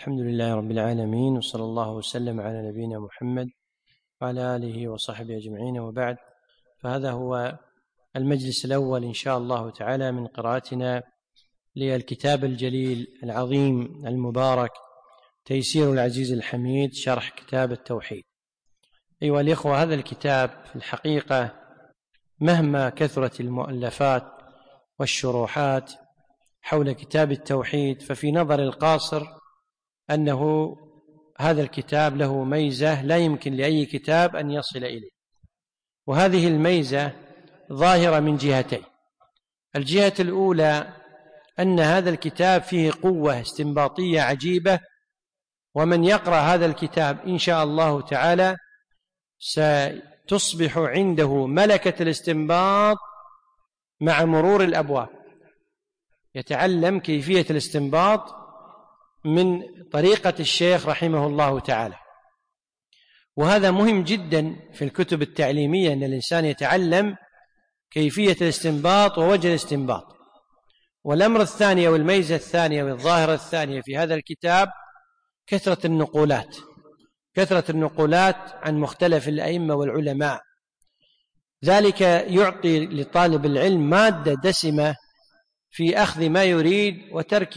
الحمد لله رب العالمين، وصلى الله وسلم على نبينا محمد وعلى آله وصحبه أجمعين، وبعد. فهذا هو المجلس الأول إن شاء الله تعالى من قراءتنا للكتاب الجليل العظيم المبارك تيسير العزيز الحميد شرح كتاب التوحيد. أيها الإخوة، هذا الكتاب في الحقيقة مهما كثرت المؤلفات والشروحات حول كتاب التوحيد، ففي نظر القاصر أنه هذا الكتاب له ميزة لا يمكن لأي كتاب أن يصل إليه، وهذه الميزة ظاهرة من جهتين. الجهة الأولى أن هذا الكتاب فيه قوة استنباطية عجيبة، ومن يقرأ هذا الكتاب إن شاء الله تعالى ستصبح عنده ملكة الاستنباط مع مرور الأبواب، يتعلم كيفية الاستنباط من طريقة الشيخ رحمه الله تعالى. وهذا مهم جدا في الكتب التعليمية، أن الإنسان يتعلم كيفية الاستنباط ووجه الاستنباط. والأمر الثاني والميزة الثانية والظاهرة الثانية في هذا الكتاب كثرة النقولات عن مختلف الأئمة والعلماء. ذلك يعطي لطالب العلم مادة دسمة في أخذ ما يريد وترك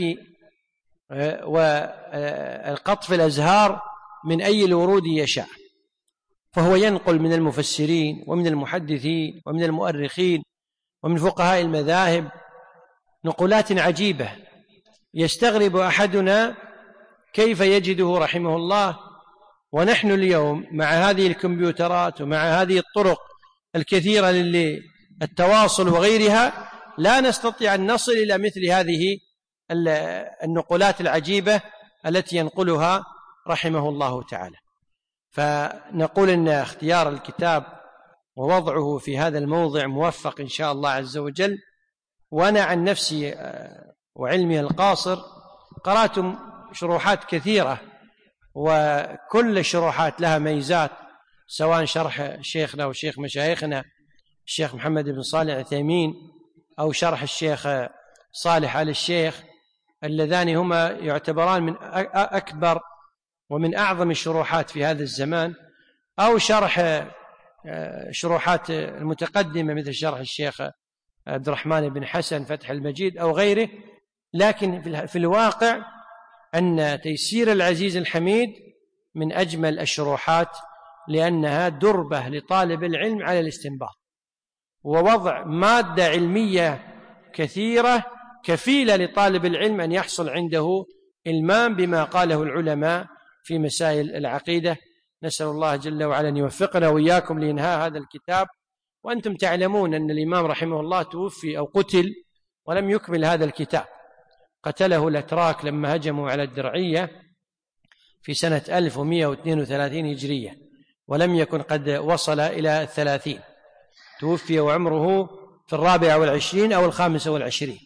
وقطف الأزهار من أي الورود يشاء، فهو ينقل من المفسرين ومن المحدثين ومن المؤرخين ومن فقهاء المذاهب نقولات عجيبة يستغرب أحدنا كيف يجده رحمه الله. ونحن اليوم مع هذه الكمبيوترات ومع هذه الطرق الكثيرة للتواصل وغيرها لا نستطيع أن نصل إلى مثل هذه النقولات العجيبة التي ينقلها رحمه الله تعالى. فنقول أن اختيار الكتاب ووضعه في هذا الموضع موفق إن شاء الله عز وجل. وأنا عن نفسي وعلمي القاصر قرأت شروحات كثيرة، وكل الشروحات لها ميزات، سواء شرح شيخنا وشيخ مشايخنا الشيخ محمد بن صالح العثيمين أو شرح الشيخ صالح آل الشيخ، اللذان هما يعتبران من أكبر ومن أعظم الشروحات في هذا الزمان، أو شرح شروحات المتقدمة مثل شرح الشيخ عبد الرحمن بن حسن فتح المجيد أو غيره. لكن في الواقع أن تيسير العزيز الحميد من أجمل الشروحات، لأنها دربة لطالب العلم على الاستنباط، ووضع مادة علمية كثيرة كفيلة لطالب العلم أن يحصل عنده إلمام بما قاله العلماء في مسائل العقيدة. نسأل الله جل وعلا أن يوفقنا وإياكم لإنهاء هذا الكتاب. وأنتم تعلمون أن الإمام رحمه الله توفي أو قتل ولم يكمل هذا الكتاب، قتله الأتراك لما هجموا على الدرعية في سنة 1132 هجرية، ولم يكن قد وصل إلى 30. توفي وعمره في 24 أو 25.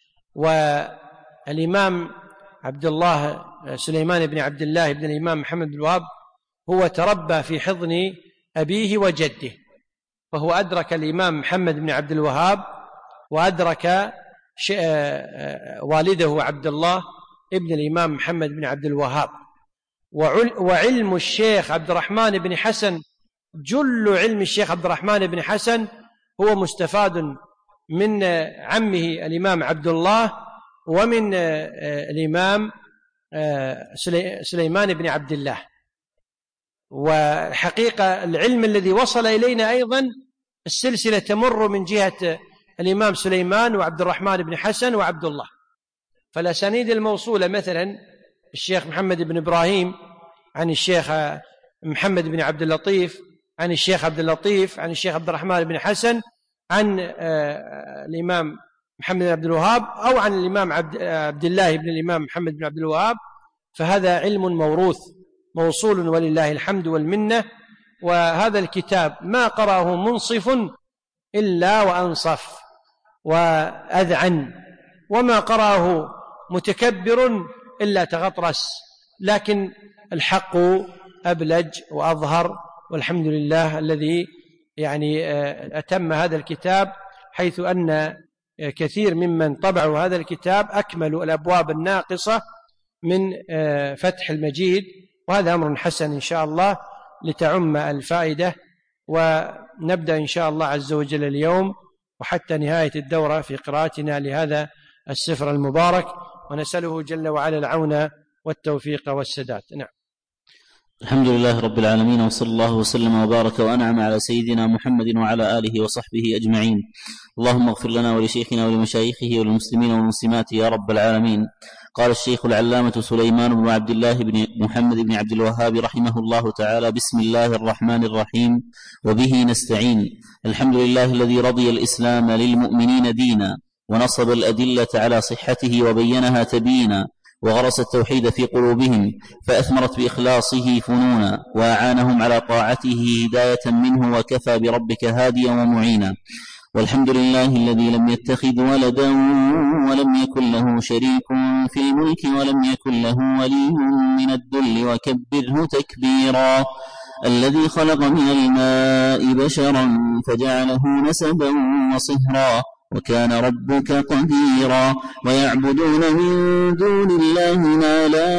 والإمام عبد الله سليمان بن عبد الله بن الإمام محمد بن الوهاب هو تربى في حضن أبيه وجده، فهو أدرك الإمام محمد بن عبد الوهاب وأدرك والده عبد الله ابن الإمام محمد بن عبد الوهاب. وعلم الشيخ عبد الرحمن بن حسن، جل علم الشيخ عبد الرحمن بن حسن هو مستفاد من عمه الإمام عبد الله ومن الإمام سليمان بن عبد الله. وحقيقة العلم الذي وصل إلينا أيضا السلسلة تمر من جهة الإمام سليمان وعبد الرحمن بن حسن وعبد الله. فالأسانيد الموصولة مثلا الشيخ محمد بن إبراهيم عن الشيخ محمد بن عبد اللطيف عن الشيخ عبد اللطيف عن الشيخ عبد الرحمن بن حسن عن الإمام محمد بن عبد الوهاب أو عن الإمام عبد الله بن الإمام محمد بن عبد الوهاب، فهذا علم موروث موصول ولله الحمد والمنة. وهذا الكتاب ما قرأه منصف إلا وأنصف وأذعن، وما قرأه متكبر إلا تغطرس، لكن الحق أبلج وأظهر، والحمد لله الذي أتم هذا الكتاب، حيث أن كثير ممن طبعوا هذا الكتاب أكملوا الأبواب الناقصة من فتح المجيد، وهذا أمر حسن إن شاء الله لتعم الفائدة. ونبدأ إن شاء الله عز وجل اليوم وحتى نهاية الدورة في قراءتنا لهذا السفر المبارك، ونسأله جل وعلا العون والتوفيق والسداد. نعم. الحمد لله رب العالمين، وصلى الله وسلم وبارك وأنعم على سيدنا محمد وعلى آله وصحبه أجمعين. اللهم اغفر لنا ولشيخنا ولمشايخه وللمسلمين والمسلمات يا رب العالمين. قال الشيخ العلامة سليمان بن عبد الله بن محمد بن عبد الوهاب رحمه الله تعالى: بسم الله الرحمن الرحيم، وبه نستعين. الحمد لله الذي رضي الإسلام للمؤمنين دينا، ونصب الأدلة على صحته وبينها تبينا، وغرس التوحيد في قلوبهم فأثمرت بإخلاصه فنونا، وأعانهم على طاعته هداية منه، وكفى بربك هاديا ومعينا. والحمد لله الذي لم يتخذ ولدا ولم يكن له شريك في الملك ولم يكن له ولي من الذل وكبره تكبيرا. الذي خلق من الماء بشرا فجعله نسبا وصهرا، وكان ربك قديرا. ويعبدون من دون الله ما لا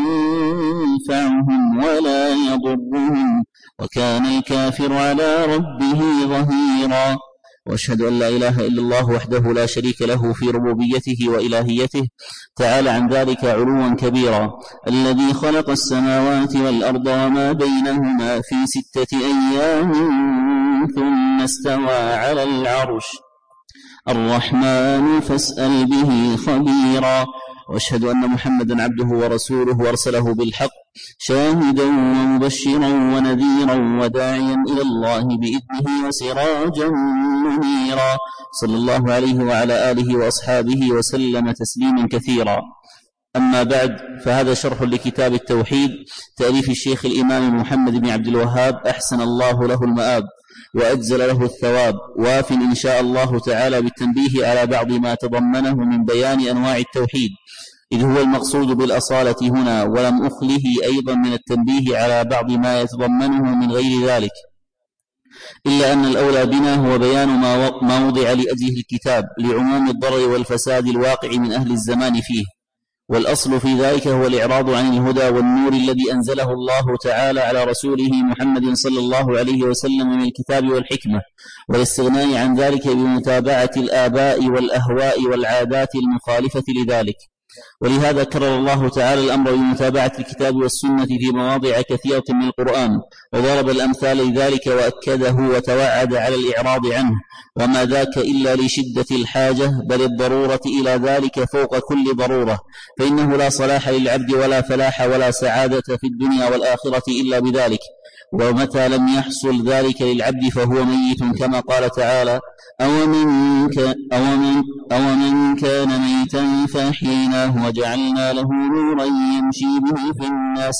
ينفعهم ولا يضرهم، وكان الكافر على ربه ظهيرا. وأشهد أن لا إله إلا الله وحده لا شريك له في ربوبيته وإلهيته، تعالى عن ذلك علوا كبيرا. الذي خلق السماوات والأرض وما بينهما في 6 أيام ثم استوى على العرش الرحمن فاسأل به خبيرا. وأشهد أن محمدا عبده ورسوله، وأرسله بالحق شاهدا ومبشرا ونذيرا وداعيا إلى الله بإذنه وسراجا منيرا، صلى الله عليه وعلى آله وأصحابه وسلم تسليما كثيرا. أما بعد، فهذا شرح لكتاب التوحيد تأليف الشيخ الإمام محمد بن عبد الوهاب، أحسن الله له المآب وأجزل له الثواب، واف إن شاء الله تعالى بالتنبيه على بعض ما تضمنه من بيان أنواع التوحيد، إذ هو المقصود بالأصالة هنا، ولم أخله أيضا من التنبيه على بعض ما يتضمنه من غير ذلك، إلا أن الأولى بنا هو بيان ما وضع لأجله الكتاب لعموم الضرر والفساد الواقع من أهل الزمان فيه. والأصل في ذلك هو الإعراض عن الهدى والنور الذي أنزله الله تعالى على رسوله محمد صلى الله عليه وسلم من الكتاب والحكمة، والاستغناء عن ذلك بمتابعة الآباء والأهواء والعادات المخالفة لذلك. ولهذا كرر الله تعالى الأمر بمتابعة الكتاب والسنة في مواضع كثيرة من القرآن، وضرب الأمثال لذلك وأكده وتوعد على الإعراض عنه، وما ذاك إلا لشدة الحاجة بل الضرورة إلى ذلك فوق كل ضرورة، فإنه لا صلاح للعبد ولا فلاح ولا سعادة في الدنيا والآخرة إلا بذلك. ومتى لم يحصل ذلك للعبد فهو ميت، كما قال تعالى: أومن كان ميتا فأحييناه وجعلنا له نورا يمشي به في الناس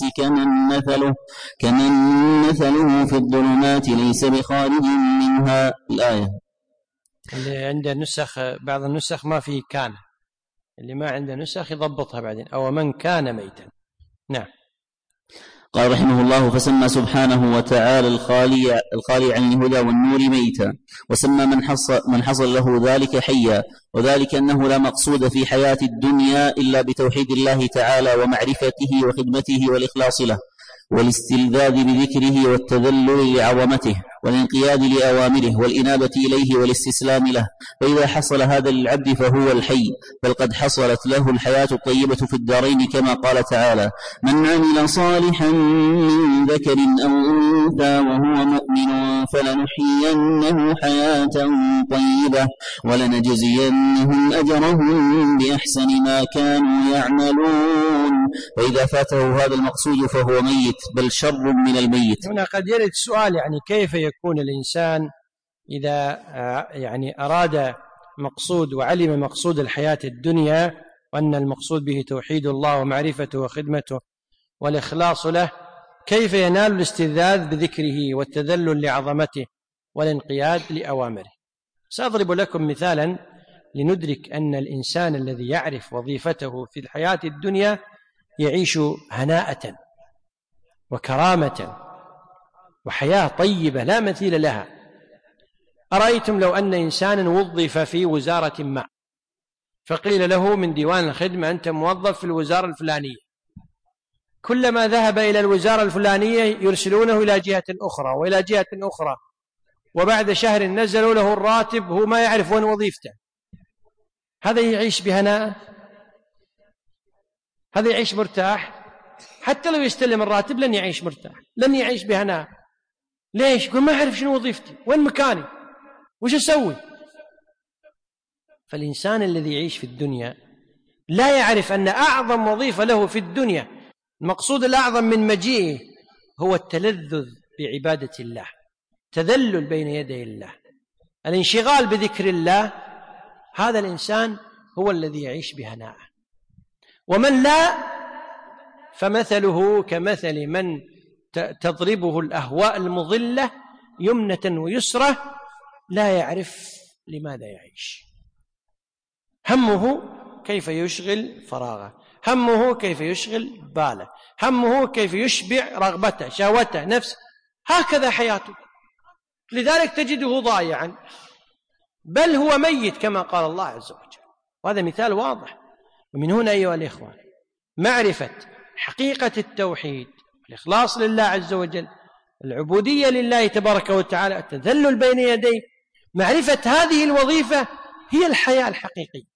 كمن مثله في الظلمات ليس بخارج منها. الآية. اللي عنده نسخ، بعض النسخ ما فيه كان، اللي ما عنده نسخ يضبطها بعدين: أومن كان ميتا. نعم. قال رحمه الله: فسمى سبحانه وتعالى الخالي عن الهدى والنور ميتا، وسمى من حصل له ذلك حيا، وذلك أنه لا مقصود في حياة الدنيا إلا بتوحيد الله تعالى ومعرفته وخدمته والإخلاص له، والاستلذاذ بذكره والتذلل لعظمته والانقياد لأوامره والإنابة إليه والاستسلام له. فإذا حصل هذا للعبد فهو الحي، بل قد حصلت له الحياة الطيبة في الدارين، كما قال تعالى: من عمل صالحا من ذكر أو أنثى وهو مؤمن فلنحيينه حياة طيبة ولنجزينهم أجرهم بأحسن ما كانوا يعملون. فإذا فاته هذا المقصود فهو ميت، بل شر من الميت. هنا قد يرد سؤال: يعني كيف يكون الإنسان إذا أراد مقصود وعلم مقصود الحياة الدنيا وأن المقصود به توحيد الله ومعرفته وخدمته والإخلاص له، كيف ينال الاستلذاذ بذكره والتذلل لعظمته والانقياد لأوامره؟ سأضرب لكم مثالا لندرك أن الإنسان الذي يعرف وظيفته في الحياة الدنيا يعيش هناءة وكرامة وحياة طيبة لا مثيل لها. أرأيتم لو أن إنسانا وظف في وزارة ما، فقيل له من ديوان الخدمة: أنت موظف في الوزارة الفلانية، كلما ذهب إلى الوزارة الفلانية يرسلونه إلى جهة أخرى وإلى جهة أخرى، وبعد شهر نزلوا له الراتب هو ما يعرف وين وظيفته. هذا يعيش بهناء؟ هذا يعيش مرتاح؟ حتى لو يستلم الراتب لن يعيش مرتاح، لن يعيش بهناء. ليش؟ يقول ما أعرف شنو وظيفتي، وين مكاني، وش أسوي. فالإنسان الذي يعيش في الدنيا لا يعرف أن أعظم وظيفة له في الدنيا، المقصود الأعظم من مجيئه هو التلذذ بعبادة الله، تذلل بين يدي الله، الانشغال بذكر الله. هذا الإنسان هو الذي يعيش بهناء. ومن لا فمثله كمثل من تضربه الأهواء المضلة يمنة ويسرة لا يعرف لماذا يعيش. همه كيف يشغل فراغه، همه كيف يشغل باله، همه كيف يشبع رغبته شهوته نفسه، هكذا حياته. لذلك تجده ضايعا، بل هو ميت كما قال الله عز وجل. وهذا مثال واضح. ومن هنا أيها الإخوة معرفة حقيقة التوحيد، الإخلاص لله عز وجل، العبودية لله تبارك وتعالى، التذلل بين يديه، معرفة هذه الوظيفة هي الحياة الحقيقية.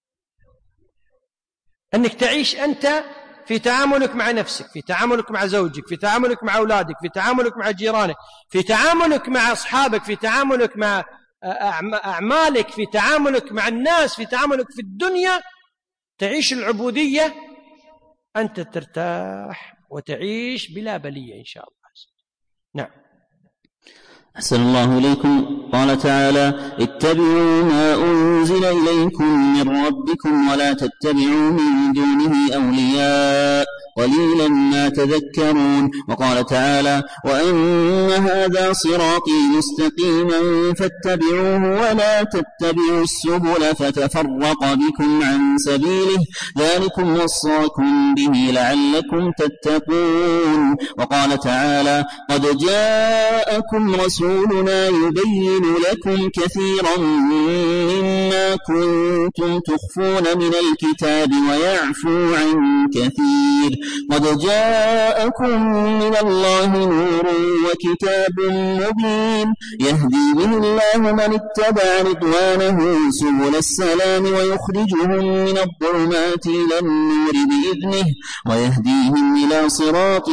أنك تعيش أنت في تعاملك مع نفسك، في تعاملك مع زوجك، في تعاملك مع أولادك، في تعاملك مع جيرانك، في تعاملك مع أصحابك، في تعاملك مع أعمالك، في تعاملك مع الناس، في تعاملك في الدنيا. تعيش العبودية أنت ترتاح وتعيش بلا بلية إن شاء الله. نعم. أحسن الله إليكم. قال تعالى: اتبعوا ما أنزل إليكم من ربكم ولا تتبعوا من دونه أولياء قليلا ما تذكرون. وقال تعالى: وأن هذا صراطي مستقيما فاتبعوه ولا تتبعوا السبل فتفرق بكم عن سبيله ذلكم وصاكم به لعلكم تتقون. وقال تعالى: قد جاءكم رسولنا يبين لكم كثيرا مما كنتم تخفون من الكتاب ويعفو عن كثير. قد جاءكم من الله نور وكتاب مبين يهدي به الله من اتبع رضوانه سبل السلام ويخرجهم من الظلمات إلى النور بإذنه ويهديهم إلى صراط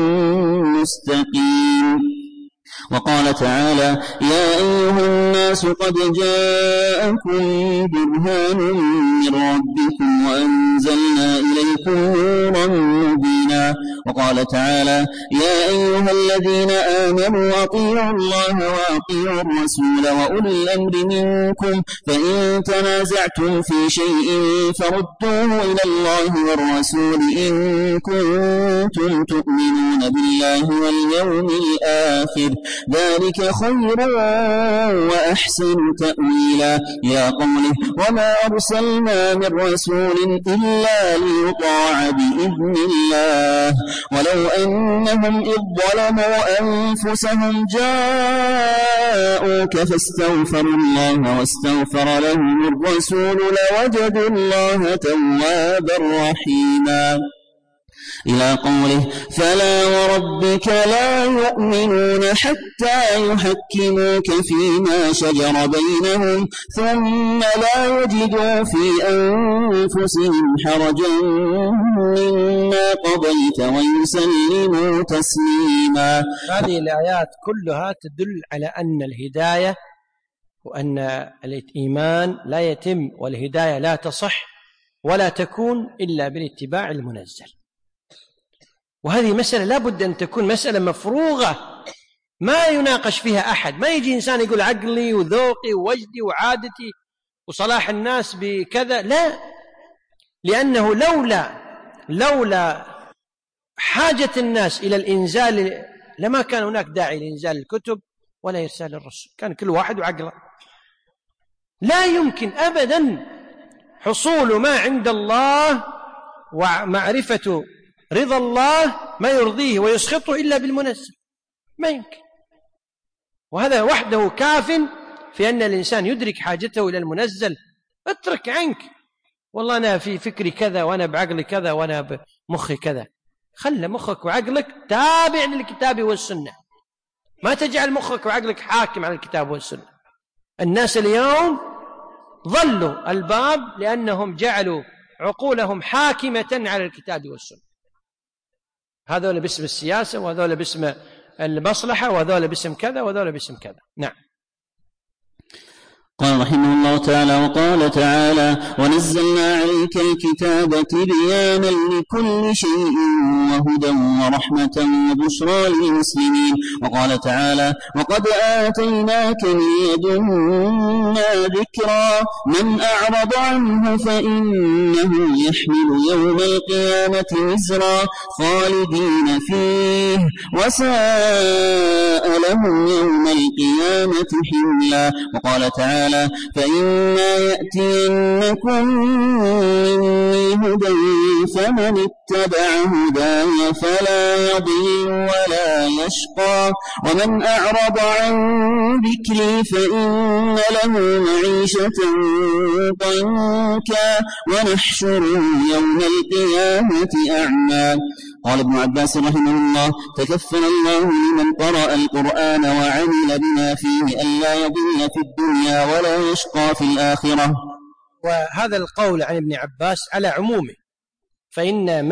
مستقيم. وقال تعالى: يا أيها الناس قد جاءكم برهان من ربكم وأنزلنا إليكم نورا مبينا. وقال تعالى: يا أيها الذين آمنوا أطيعوا الله وأطيعوا الرسول وأولي الأمر منكم فإن تنازعتم في شيء فردوه إلى الله والرسول إن كنتم تؤمنون بالله واليوم الآخر ذلك خير وأحسن تأويلا. إلى قوله: وما أرسلنا من رسول إلا ليطاع بإذن الله ولو أنهم إذ ظلموا أنفسهم جاءوك فاستغفروا الله واستغفر لهم الرسول لوجدوا الله توابا رحيما. إلى قوله: فلا وربك لا يؤمنون حتى يحكموك فيما شجر بينهم ثم لا يجدوا في أنفسهم حرجا مما قضيت ويسلموا تسليما. هذه الآيات كلها تدل على أن الهداية وأن الإيمان لا يتم والهداية لا تصح ولا تكون إلا بالاتباع المنزل. وهذه مسألة لا بد أن تكون مسألة مفروغة ما يناقش فيها أحد. ما يجي إنسان يقول عقلي وذوقي ووجدي وعادتي وصلاح الناس بكذا، لا، لأنه لولا حاجة الناس إلى الإنزال لما كان هناك داعي لإنزال الكتب ولا إرسال الرسل، كان كل واحد وعقله. لا يمكن أبدا حصول ما عند الله ومعرفة رضا الله ما يرضيه ويسخطه إلا بالمنزل، ما يمكن. وهذا وحده كاف في أن الإنسان يدرك حاجته إلى المنزل. اترك عنك والله أنا في فكري كذا وأنا بعقلي كذا وأنا بمخي كذا، خلى مخك وعقلك تابع للكتاب والسنة، ما تجعل مخك وعقلك حاكم على الكتاب والسنة. الناس اليوم ضلوا الباب لأنهم جعلوا عقولهم حاكمة على الكتاب والسنة. هذول باسم السياسة، وهذول باسم المصلحة، وهذول باسم كذا، وهذول باسم كذا. نعم. قال رحمه الله تعالى: وقال تعالى: ونزلنا عليك الكتاب تبيانا لكل شيء وهدى ورحمة وبشرى للمسلمين. وقال تعالى: وقد آتيناك من لدنا ذكرا من أعرض عنه فإنه يحمل يوم القيامة وزرا خالدين فيه وساء لهم يوم القيامة حملا. وقال تعالى: فإما يأتينكم مني هدى فمن اتبع هداي فلا يضل ولا يشقى ومن أعرض عن ذكري فإن له معيشة ضنكا ونحشره يوم القيامة أعمى. قال ابن عباس رحمه الله: تكفل الله لمن قرأ القرآن وعمل بما فيه ألا يضل في الدنيا ولا يشقى في الآخرة. وهذا القول عن ابن عباس على عمومه، فإن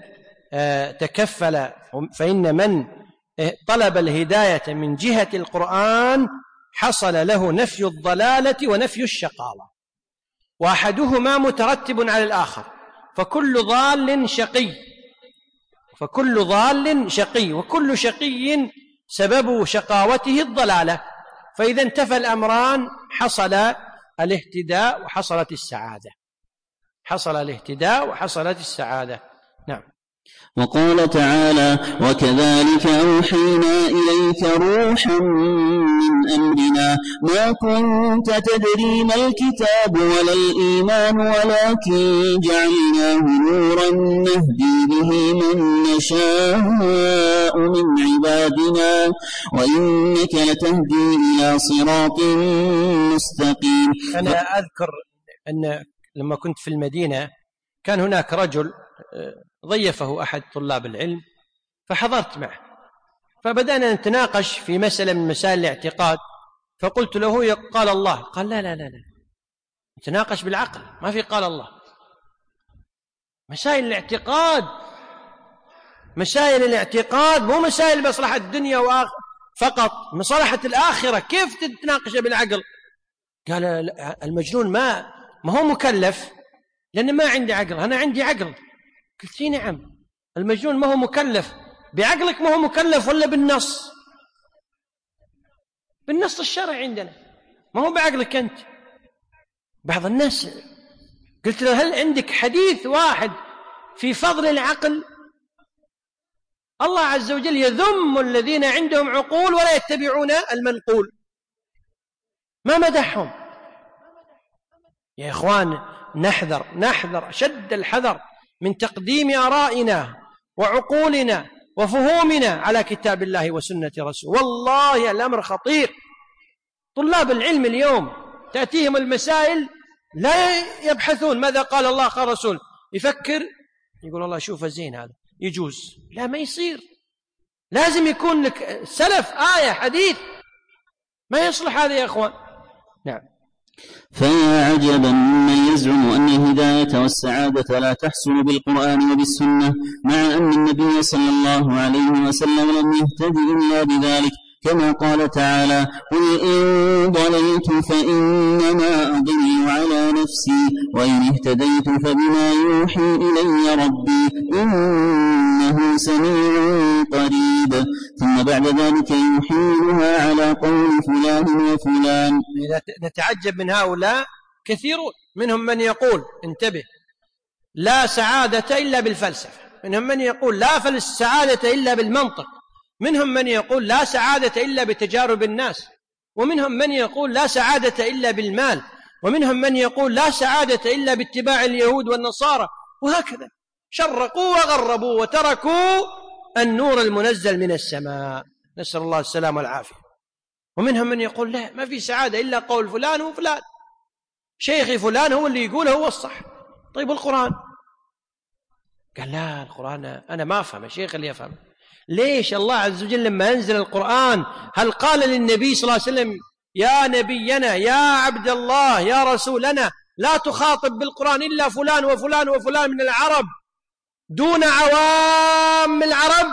من طلب الهداية من جهة القرآن حصل له نفي الضلالة ونفي الشقاوة، وأحدهما مترتب على الآخر، فكل ضال شقي وكل شقي سبب شقاوته الضلالة. فإذا انتفى الأمران حصل الاهتداء وحصلت السعادة. نعم. وقال تعالى: وكذلك أوحينا إليك روحا من أمرنا ما كنت تدري ما الكتاب ولا الإيمان ولكن جعلناه نورا نهدي به من نشاء من عبادنا وإنك لتهدي إلى صراط مستقيم. أنا أذكر أن لما كنت في المدينة كان هناك رجل ضيفه أحد طلاب العلم فحضرت معه، فبدأنا نتناقش في مسألة من مسائل الاعتقاد، فقلت له: قال الله. قال: لا نتناقش بالعقل، ما في قال الله. مسائل الاعتقاد مو مسائل مصلحة الدنيا فقط، مصلحة الآخرة، كيف تتناقش بالعقل؟ قال: المجنون ما هو مكلف لأن ما عندي عقل، أنا عندي عقل. قلت: نعم، المجنون ما هو مكلف بعقلك، ما هو مكلف ولا بالنص الشرعي عندنا، ما هو بعقلك أنت. بعض الناس قلت له: هل عندك حديث واحد في فضل العقل؟ الله عز وجل يذم الذين عندهم عقول ولا يتبعون المنقول، ما مدحهم. يا إخوان، نحذر أشد الحذر من تقديم آرائنا وعقولنا وفهومنا على كتاب الله وسنة رسوله. والله الأمر خطير. طلاب العلم اليوم تأتيهم المسائل لا يبحثون ماذا قال الله قال رسول، يفكر يقول: الله شوف زين هذا يجوز. لا، ما يصير، لازم يكون لك سلف، آية، حديث، ما يصلح هذا يا إخوان. نعم. فيا عجبا ممن يزعم أن الهداية والسعادة لا تحصل بالقرآن وبالسنة، مع أن النبي صلى الله عليه وسلم لم يهتد إلا بذلك، كما قال تعالى: قل إن ضللت فإنما أضل على نفسي وإن اهتديت فبما يوحي إلي ربي إنه سميع قريب. ثم بعد ذلك يحيلها على قول فلان وفلان. نتعجب من هؤلاء كثيرون، منهم من يقول، انتبه، لا سعادة إلا بالفلسفة، منهم من يقول لا سعادة إلا بالمنطق، منهم من يقول لا سعادة إلا بتجارب الناس، ومنهم من يقول لا سعادة إلا بالمال، ومنهم من يقول لا سعادة إلا باتباع اليهود والنصارى، وهكذا شرقوا وغربوا وتركوا النور المنزل من السماء، نسأل الله السلامة والعافية. ومنهم من يقول لا، ما في سعادة إلا قول فلان وفلان، شيخي فلان هو اللي يقول هو الصح. طيب القرآن قال لا، القرآن أنا ما أفهم، يا شيخ اللي يفهم. ليش الله عز وجل لما أنزل القرآن هل قال للنبي صلى الله عليه وسلم يا نبينا، يا عبد الله، يا رسولنا، لا تخاطب بالقرآن إلا فلان وفلان وفلان من العرب دون عوام العرب؟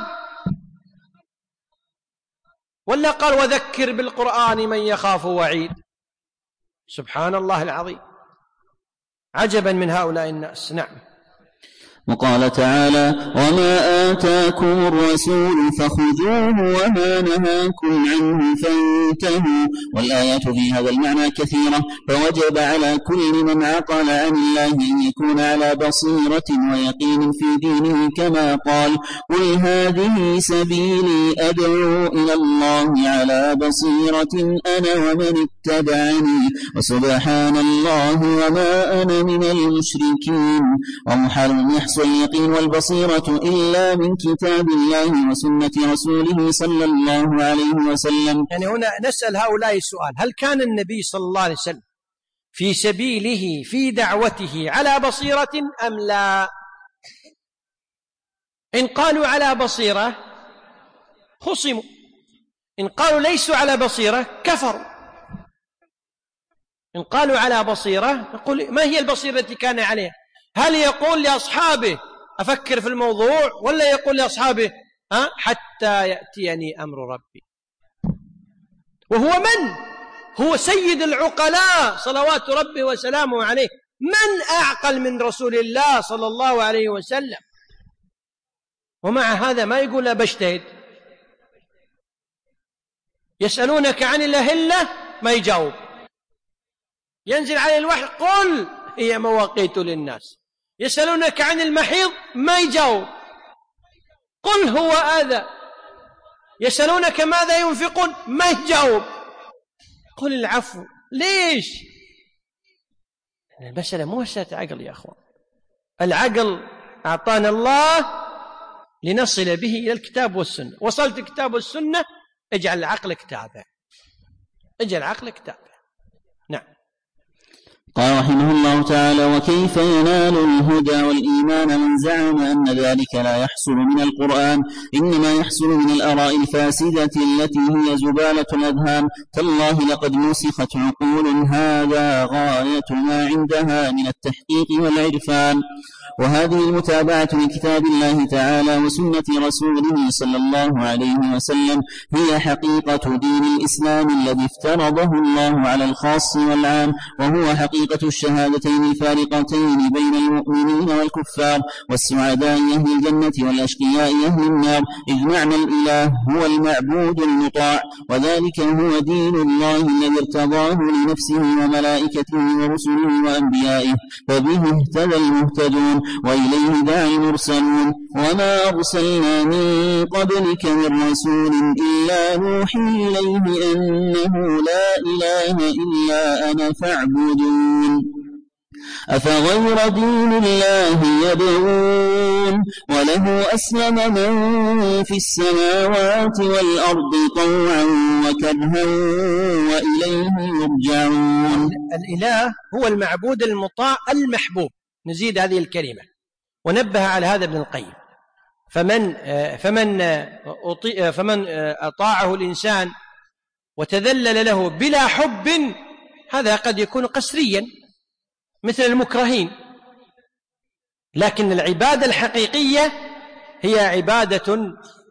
ولا قال وذكر بالقرآن من يخاف وعيد؟ سبحان الله العظيم، عجبا من هؤلاء الناس. نعم. وقال تعالى: وما آتاكم الرسول فخذوه وما نهاكم عنه فانتهوا. والآيات في هذا المعنى كثيرة، فوجب على كل من عقل عن الله أن يكون على بصيرة ويقين في دينه، كما قال: قل هذه سبيلي أدعو إلى الله على بصيرة أنا ومن اتبعني وسبحان الله وما أنا من المشركين. ومحال يحصل اليقين والبصيرة إلا من كتاب الله وسنة رسوله صلى الله عليه وسلم. يعني هنا نسأل هؤلاء السؤال: هل كان النبي صلى الله عليه وسلم في سبيله في دعوته على بصيرة أم لا؟ إن قالوا على بصيرة خصموا، إن قالوا ليسوا على بصيرة كفروا. إن قالوا على بصيرة نقول ما هي البصيرة التي كان عليها؟ هل يقول لأصحابه أفكر في الموضوع، ولا يقول لأصحابه حتى يأتيني أمر ربي؟ وهو من؟ هو سيد العقلاء صلوات ربه وسلامه عليه. من أعقل من رسول الله صلى الله عليه وسلم؟ ومع هذا ما يقول بجتهد. يسألونك عن الأهلة ما يجاوب. ينزل عليه الوحي قل هي مواقيت للناس. يسألونك عن المحيض ما يجاوب، قل هو أذى. يسألونك ماذا ينفقون ما يجاوب، قل العفو. ليش؟ المسألة مو مسألة عقل يا أخوان. العقل أعطانا الله لنصل به إلى الكتاب والسنة. وصلت الكتاب والسنة اجعل عقلك تابع، اجعل عقلك تابع. نعم. قال رحمه الله تعالى: وكيف ينال الهدى والإيمان من زعم أن ذلك لا يحصل من القرآن، إنما يحصل من الآراء الفاسدة التي هي زبالة الأذهان. تالله لقد نسخت عقول هذا غاية ما عندها من التحقيق والعرفان. وهذه المتابعة لكتاب الله تعالى وسنة رسوله صلى الله عليه وسلم هي حقيقة دين الإسلام الذي افترضه الله على الخاص والعام، وهو حقيقة الشهادتين الفارقتين بين المؤمنين والكفار، والسعداء أهل الجنة والأشقياء أهل النار، إذ معنى الإله هو المعبود المطاع، وذلك هو دين الله الذي ارتضاه لنفسه وملائكته ورسله وأنبيائه، فبه اهتدى المهتدون وإليه داعي المرسلون. وما أرسلنا من قبلك من رسول إلا نوحي إليه أنه لا إله إلا أنا فاعبدون. أفغير دين الله يبغون وله أسلم من في السماوات والأرض طوعا وكرها وإليه يرجعون. الإله هو المعبود المطاع المحبوب. نزيد هذه الكلمة ونبه على هذا ابن القيم. فمن أطاعه الإنسان وتذلل له بلا حب هذا قد يكون قسريا مثل المكرهين، لكن العبادة الحقيقية هي عبادة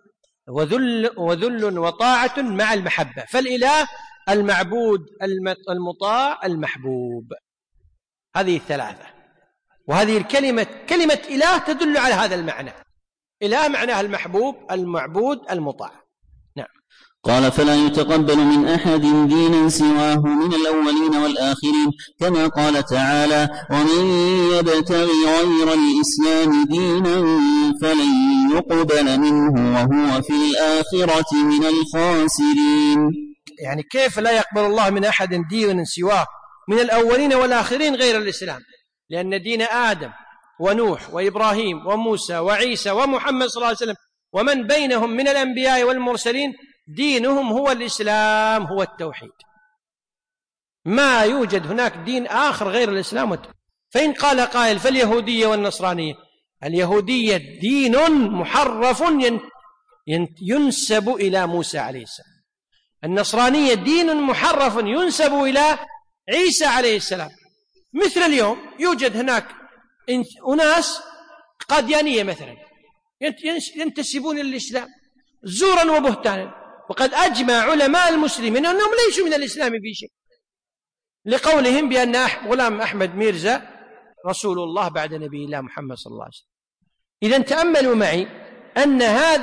وذل وطاعة مع المحبة. فالإله المعبود المطاع المحبوب، هذه الثلاثة. وهذه الكلمة كلمة إله تدل على هذا المعنى. إله معناها المحبوب المعبود المطاع. نعم. قال: فلا يتقبل من أحد دينا سواه من الأولين والآخرين، كما قال تعالى: ومن يبتغ غير الإسلام دينا فلن يقبل منه وهو في الآخرة من الخاسرين. يعني كيف لا يقبل الله من أحد دينا سواه من الأولين والآخرين غير الإسلام؟ لأن دين آدم ونوح وإبراهيم وموسى وعيسى ومحمد صلى الله عليه وسلم ومن بينهم من الأنبياء والمرسلين دينهم هو الإسلام، هو التوحيد. ما يوجد هناك دين آخر غير الإسلام والتوحيد. فإن قال قائل فاليهودية والنصرانية، اليهودية دين محرف ينسب إلى موسى عليه السلام، النصرانية دين محرف ينسب إلى عيسى عليه السلام. مثل اليوم يوجد هناك أناس قاديانية مثلا ينتسبون للإسلام زورا وبهتانا، وقد أجمع علماء المسلمين أنهم ليسوا من الإسلام في شيء، لقولهم بأن غلام أحمد ميرزا رسول الله بعد نبي الله محمد صلى الله عليه وسلم. إذن تأملوا معي أن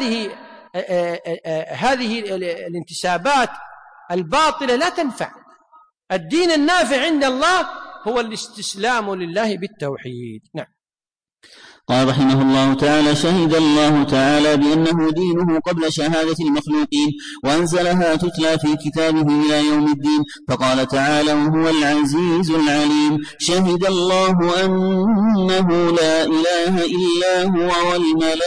هذه الانتسابات الباطلة لا تنفع. الدين النافع عند الله هو الاستسلام لله بالتوحيد. نعم. قال رحمه الله تعالى: شهد الله تعالى بأنه دينه قبل شهادة المخلوقين، وأنزلها تتلى في كتابه إلى يوم الدين، فقال تعالى: وهو العزيز العليم. شهد الله أنه لا إله إلا هو والملائكة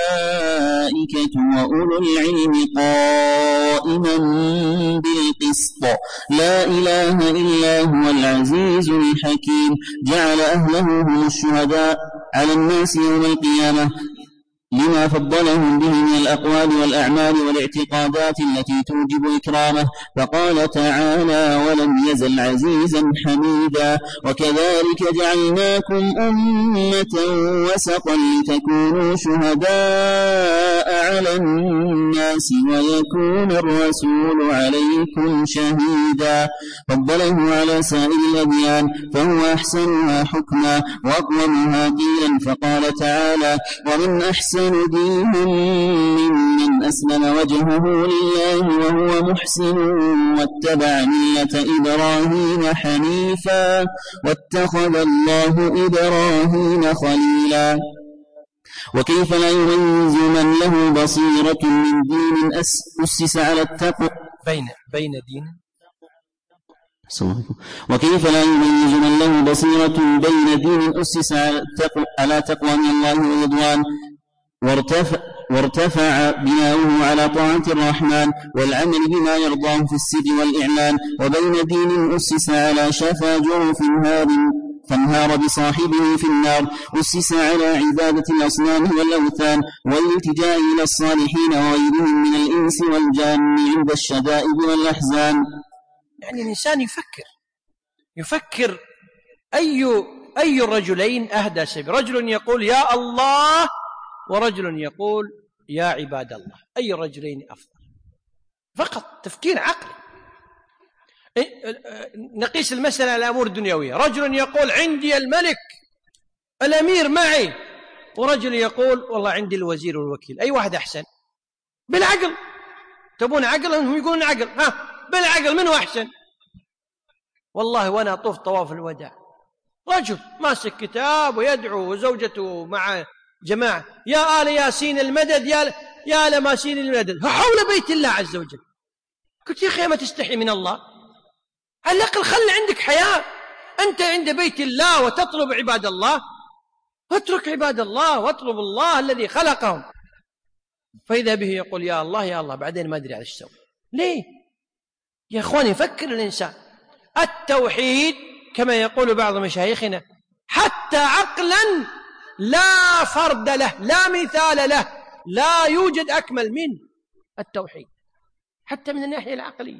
وأولو العلم قائما بالقسط، لا إله إلا هو العزيز الحكيم. جعل أهله هم الشهداء على الناس يوم القيامة لما فضلهم به من الأقوال والأعمال والاعتقادات التي توجب إكرامه، فقال تعالى: ولم يزل عزيزا حميدا. وكذلك جعلناكم أمة وسطا لتكونوا شهداء على الناس ويكون الرسول عليكم شهيدا. فضله على سائر الأديان فهو أحسنها حكما وأقومها قيلا، فقال تعالى: ومن أحسن دينا ممن أسلم وجهه لله وهو محسن واتبع ملة إبراهيم حنيفا واتخذ الله إبراهيم خليلا. وكيف لا يميز من له بصيرة من دين أسس على التقوى بين دين وكيف لا يميز من له بصيرة بين دين أسس على تقوى من الله ورضوان وارتفع بناؤه على طاعة الرحمن والعمل بما يرضاه في السر والإعلان، وبين دين أسس على شفا جرف فانهار بصاحبه في النار، أسس على عبادة الأصنام والأوثان والالتجاء إلى الصالحين وغيرهم من الإنس والجان عند الشدائد والأحزان. يعني الإنسان يفكر أي الرجلين أهدى سبيل، رجل يقول يا الله ورجل يقول يا عباد الله، أي الرجلين أفضل؟ فقط تفكير عقلي. نقيس المسألة على الأمور الدنيوية، رجل يقول عندي الملك الأمير معي، ورجل يقول والله عندي الوزير والوكيل، أي واحد أحسن؟ بالعقل. تبون عقل؟ هم يقولون عقل. بالعقل منه أحسن؟ والله وأنا أطوف طواف الوداع رجل ماسك كتاب ويدعو وزوجته مع جماعة يا آل ياسين المدد يا آل ماسين المدد حول بيت الله عز وجل. قلت يا أخي ما تستحي من الله؟ على الأقل خلي عندك حياة. أنت عند بيت الله وتطلب عباد الله، اترك عباد الله واطلب الله الذي خلقهم. فإذا به يقول يا الله يا الله، بعدين ما أدري على ايش سوي. ليه يا أخواني؟ فكر الإنسان. التوحيد كما يقول بعض مشايخنا حتى عقلا لا فرد له، لا مثال له، لا يوجد أكمل من التوحيد حتى من الناحية العقلية.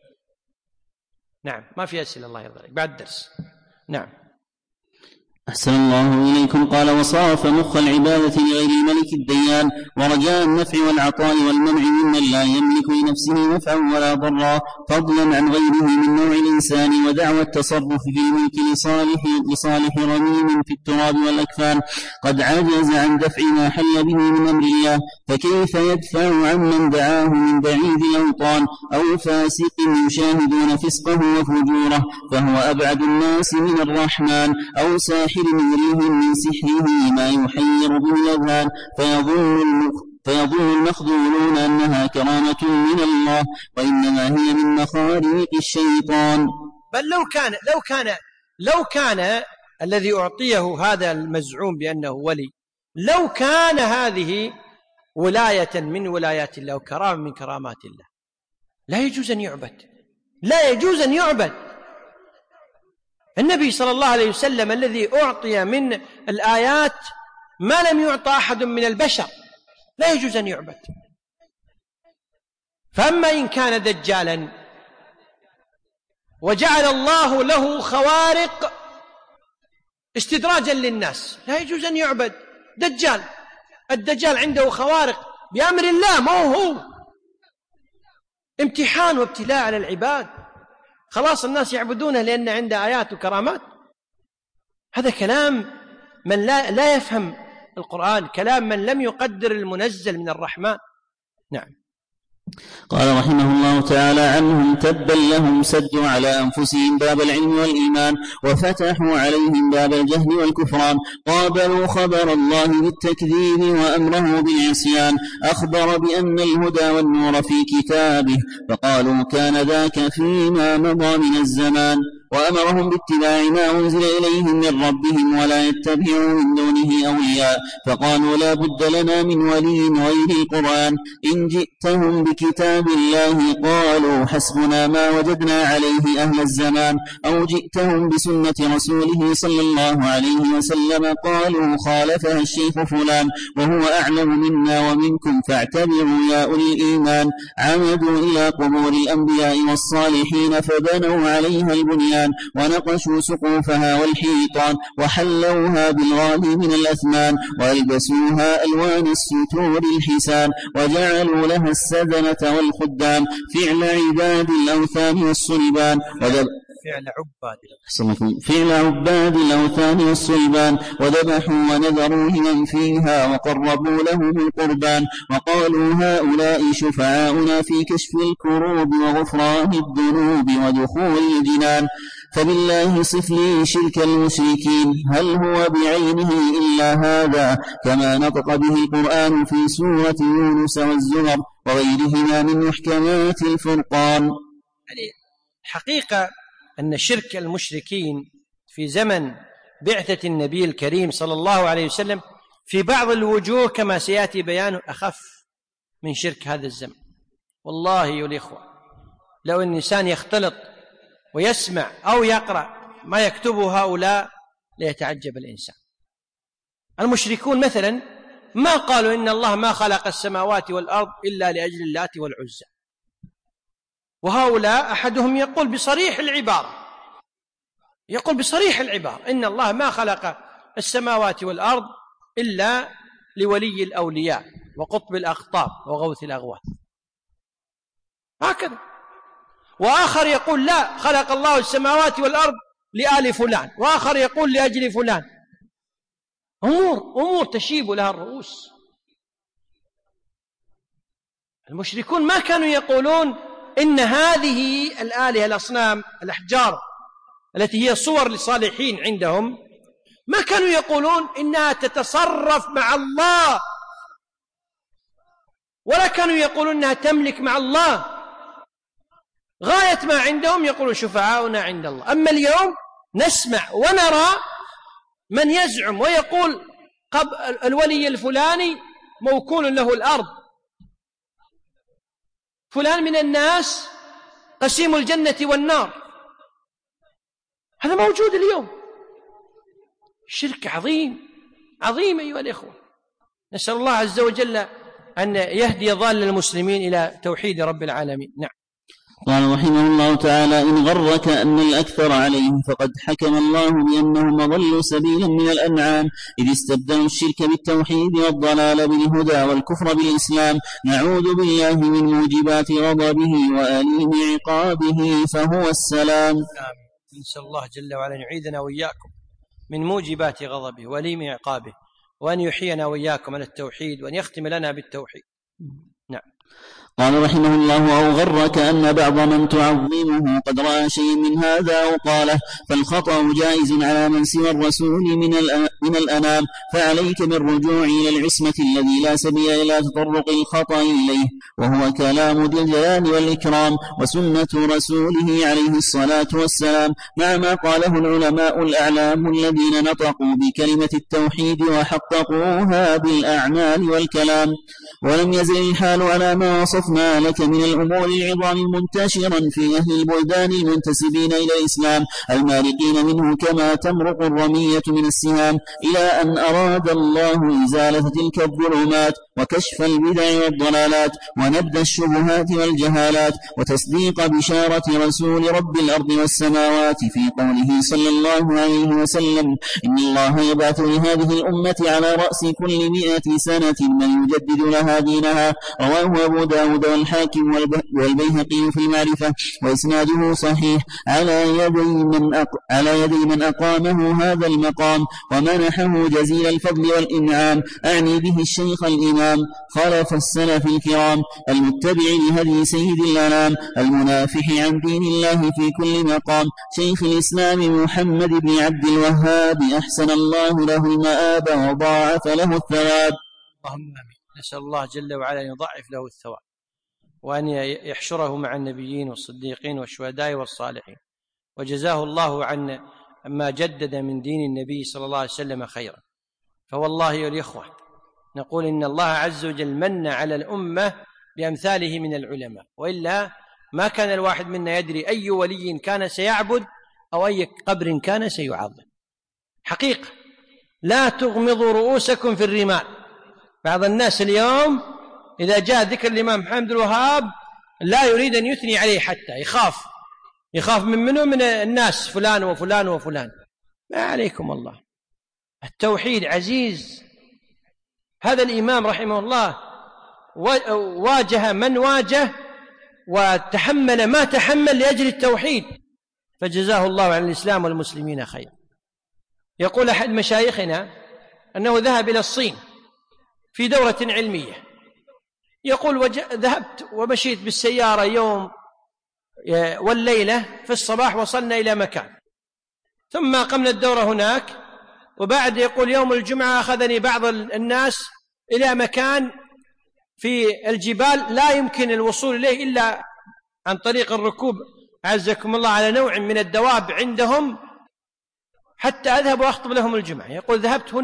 نعم. ما في أسئلة الله يرضى عليك بعد الدرس. نعم. أحسن الله إليكم. قال: وصرف مخ العبادة لغير الملك الديان ورجاء النفع والعطاء والمنع ممن لا يملك لنفسه نفعا ولا ضرا، فضلا عن غيره من نوع الإنسان، ودعوى التصرف في الملك لصالح رميم في التراب والأكفان قد عجز عن دفع ما حل به من أمر الله، فكيف يدفع عمن دعاه من بعيد الأوطان أو فاسق يشاهدون فسقه وفجوره، فهو أبعد الناس من الرحمن، أو ساحر يريهم من سحره ما يحير به الأذهان، فيظن المخذولون أنها كرامة من الله، وإنما هي من مخاريق الشيطان. بل لو كان الذي أعطيه هذا المزعوم بأنه ولي، لو كان هذه ولاية من ولايات الله وكرامة من كرامات الله، لا يجوز أن يعبد، لا يجوز أن يعبد. النبي صلى الله عليه وسلم الذي أعطي من الآيات ما لم يعطى أحد من البشر لا يجوز أن يعبد. فأما إن كان دجالا وجعل الله له خوارق استدراجا للناس لا يجوز أن يعبد. دجال، الدجال عنده خوارق بأمر الله، ما هو امتحان وابتلاء على العباد، خلاص الناس يعبدونه لأن عنده آيات وكرامات. هذا كلام من لا يفهم القرآن، كلام من لم يقدر المنزل من الرحمن. نعم. قال رحمه الله تعالى عنهم: تبا لهم سدوا على أنفسهم باب العلم والإيمان وفتحوا عليهم باب الجهل والكفران. قابلوا خبر الله بالتكذيب وأمره بالعصيان. أخبر بأن الهدى والنور في كتابه فقالوا كان ذاك فيما مضى من الزمان. وأمرهم باتباع ما أنزل إليهم من ربهم ولا يتبعوا من دونه أولياء، فقالوا لا بد لنا من ولي غير القرآن. إن جئتهم بكتاب الله قالوا حسبنا ما وجدنا عليه أهل الزمان، أو جئتهم بسنة رسوله صلى الله عليه وسلم قالوا خالفها الشيخ فلان وهو أعلم منا ومنكم فاعتبروا يا أولي الإيمان. عمدوا إلى قبور الأنبياء والصالحين فبنوا عليها البنيان ونقشوا سقوفها والحيطان وحلوها بالغالي من الأثمان وألبسوها ألوان الستور الحسان وجعلوا لها السدنة والخدام فعل عباد الأوثان والصلبان فعل عباد الأوثان والصلبان وذبحوا ونذروا لمن فيها وقربوا لهم القربان. وقالوا هؤلاء شفعاؤنا في كشف الكروب وغفران الذنوب ودخول الجنان. فبالله صف لي شرك المشركين، هل هو بعينه إلا هذا كما نطق به القرآن في سورة يونس والزمر وغيرهما من محكمات الفرقان. حقيقة أن شرك المشركين في زمن بعثة النبي الكريم صلى الله عليه وسلم في بعض الوجوه كما سيأتي بيانه أخف من شرك هذا الزمن. والله يا الإخوة لو أن الإنسان يختلط ويسمع أو يقرأ ما يكتبه هؤلاء ليتعجب الإنسان. المشركون مثلا ما قالوا إن الله ما خلق السماوات والأرض إلا لأجل اللات والعزى، وهؤلاء أحدهم يقول بصريح العبارة إن الله ما خلق السماوات والأرض إلا لولي الأولياء وقطب الأقطاب وغوث الأغواث، هكذا. وآخر يقول لا، خلق الله السماوات والأرض لآل فلان، وآخر يقول لأجل فلان. أمور تشيب لها الرؤوس. المشركون ما كانوا يقولون إن هذه الآلهة الأصنام الأحجار التي هي صور لصالحين عندهم، ما كانوا يقولون إنها تتصرف مع الله، ولا كانوا يقولون إنها تملك مع الله. غاية ما عندهم يقولون شفعاؤنا عند الله. أما اليوم نسمع ونرى من يزعم ويقول الولي الفلاني موكول له الأرض، فلان من الناس قسيم الجنة والنار. هذا موجود اليوم. شرك عظيم أيها الإخوة. نسأل الله عز وجل أن يهدي ضال المسلمين إلى توحيد رب العالمين. نعم. قال رحمه الله تعالى: إن غرك أن الأكثر عليهم فقد حكم الله بأنهم أضلوا سبيلا من الأنعام، إذ استبدلوا الشرك بالتوحيد والضلال بالهدى والكفر بالإسلام. نعوذ بالله من موجبات غضبه وآليم عقابه فهو السلام. نسأل الله جل وعلا يعيذنا وإياكم من موجبات غضبه وآليم عقابه، وأن يحيينا وإياكم على التوحيد، وأن يختم لنا بالتوحيد. نعم. قال رحمه الله: أو غرك أن بعض من تعظمه قد رأى شيء من هذا أو قاله، فالخطأ جائز على من سوى الرسول من الأنام، فعليك بالرجوع إلى العصمة الذي لا سبيل إلى تطرق الخطأ إليه، وهو كلام ذي الجلال والإكرام وسنة رسوله عليه الصلاة والسلام، مع ما قاله العلماء الأعلام الذين نطقوا بكلمة التوحيد وحققوها بالأعمال والكلام. ولم يزل الحال على ما وصفنا لك من الأمور العظام منتشرا في أهل البلدان المنتسبين إلى الإسلام المارقين منه كما تمرق الرمية من السهام، إلى أن أراد الله إزالة تلك الظلمات وكشف البدع والضلالات ونبذ الشبهات والجهالات وتصديق بشارة رسول رب الأرض والسماوات في قوله صلى الله عليه وسلم: إن الله يبعث لهذه الأمة على رأس كل 100 سنة من يجدد لها دينها. رواه أبو داود والحاكم والبيهقي في المعرفة وإسناده صحيح على يدي من أقامه هذا المقام ومنحه جزيل الفضل والإنعام، أعني به الشيخ الإمام خلف السلف الكرام المتبع لهدي سيد الأنام المنافح عن دين الله في كل مقام، شيخ الإسلام محمد بن عبد الوهاب، أحسن الله له المآب وضاعف له الثواب. اللهم آمين. نسأل الله جل وعلا أن يضاعف له الثواب وأن يحشره مع النبيين والصديقين والشهداء والصالحين، وجزاه الله عن ما جدد من دين النبي صلى الله عليه وسلم خيرا. فوالله يا الإخوة نقول إن الله عز وجل من على الأمة بأمثاله من العلماء، وإلا ما كان الواحد منا يدري أي ولي كان سيعبد أو أي قبر كان سيعظم. حقيقة لا تغمضوا رؤوسكم في الرمال. بعض الناس اليوم إذا جاء ذكر الإمام محمد الوهاب لا يريد أن يثني عليه، حتى يخاف من الناس فلان وفلان وفلان. ما عليكم الله، التوحيد عزيز. هذا الإمام رحمه الله واجه من واجه وتحمل ما تحمل لأجل التوحيد، فجزاه الله عن الإسلام والمسلمين خير. يقول أحد مشايخنا أنه ذهب إلى الصين في دورة علمية، يقول ذهبت ومشيت بالسيارة يوم والليلة، في الصباح وصلنا إلى مكان، ثم قمنا الدورة هناك، وبعد يقول يوم الجمعة أخذني بعض الناس إلى مكان في الجبال لا يمكن الوصول إليه إلا عن طريق الركوب عزكم الله على نوع من الدواب عندهم حتى أذهب وأخطب لهم الجمعة. يقول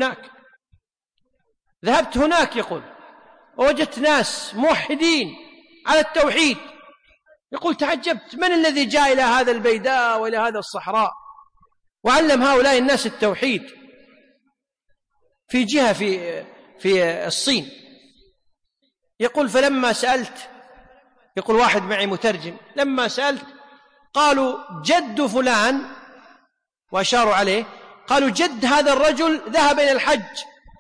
ذهبت هناك يقول ووجدت ناس موحدين على التوحيد. يقول تعجبت من الذي جاء إلى هذا البيداء وإلى هذا الصحراء وعلم هؤلاء الناس التوحيد في جهة في الصين. يقول فلما سألت، يقول واحد معي مترجم، لما سألت قالوا جد فلان، وأشاروا عليه، قالوا جد هذا الرجل ذهب إلى الحج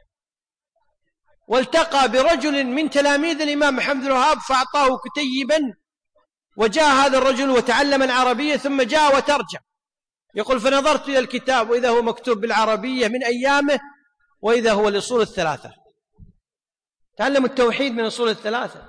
والتقى برجل من تلاميذ الإمام محمد الوهاب فأعطاه كتيبا، وجاء هذا الرجل وتعلم العربية ثم جاء وترجم. يقول فنظرت إلى الكتاب وإذا هو مكتوب بالعربية من أيامه، وإذا هو الأصول الثلاثة. تعلموا التوحيد من أصول الثلاثة.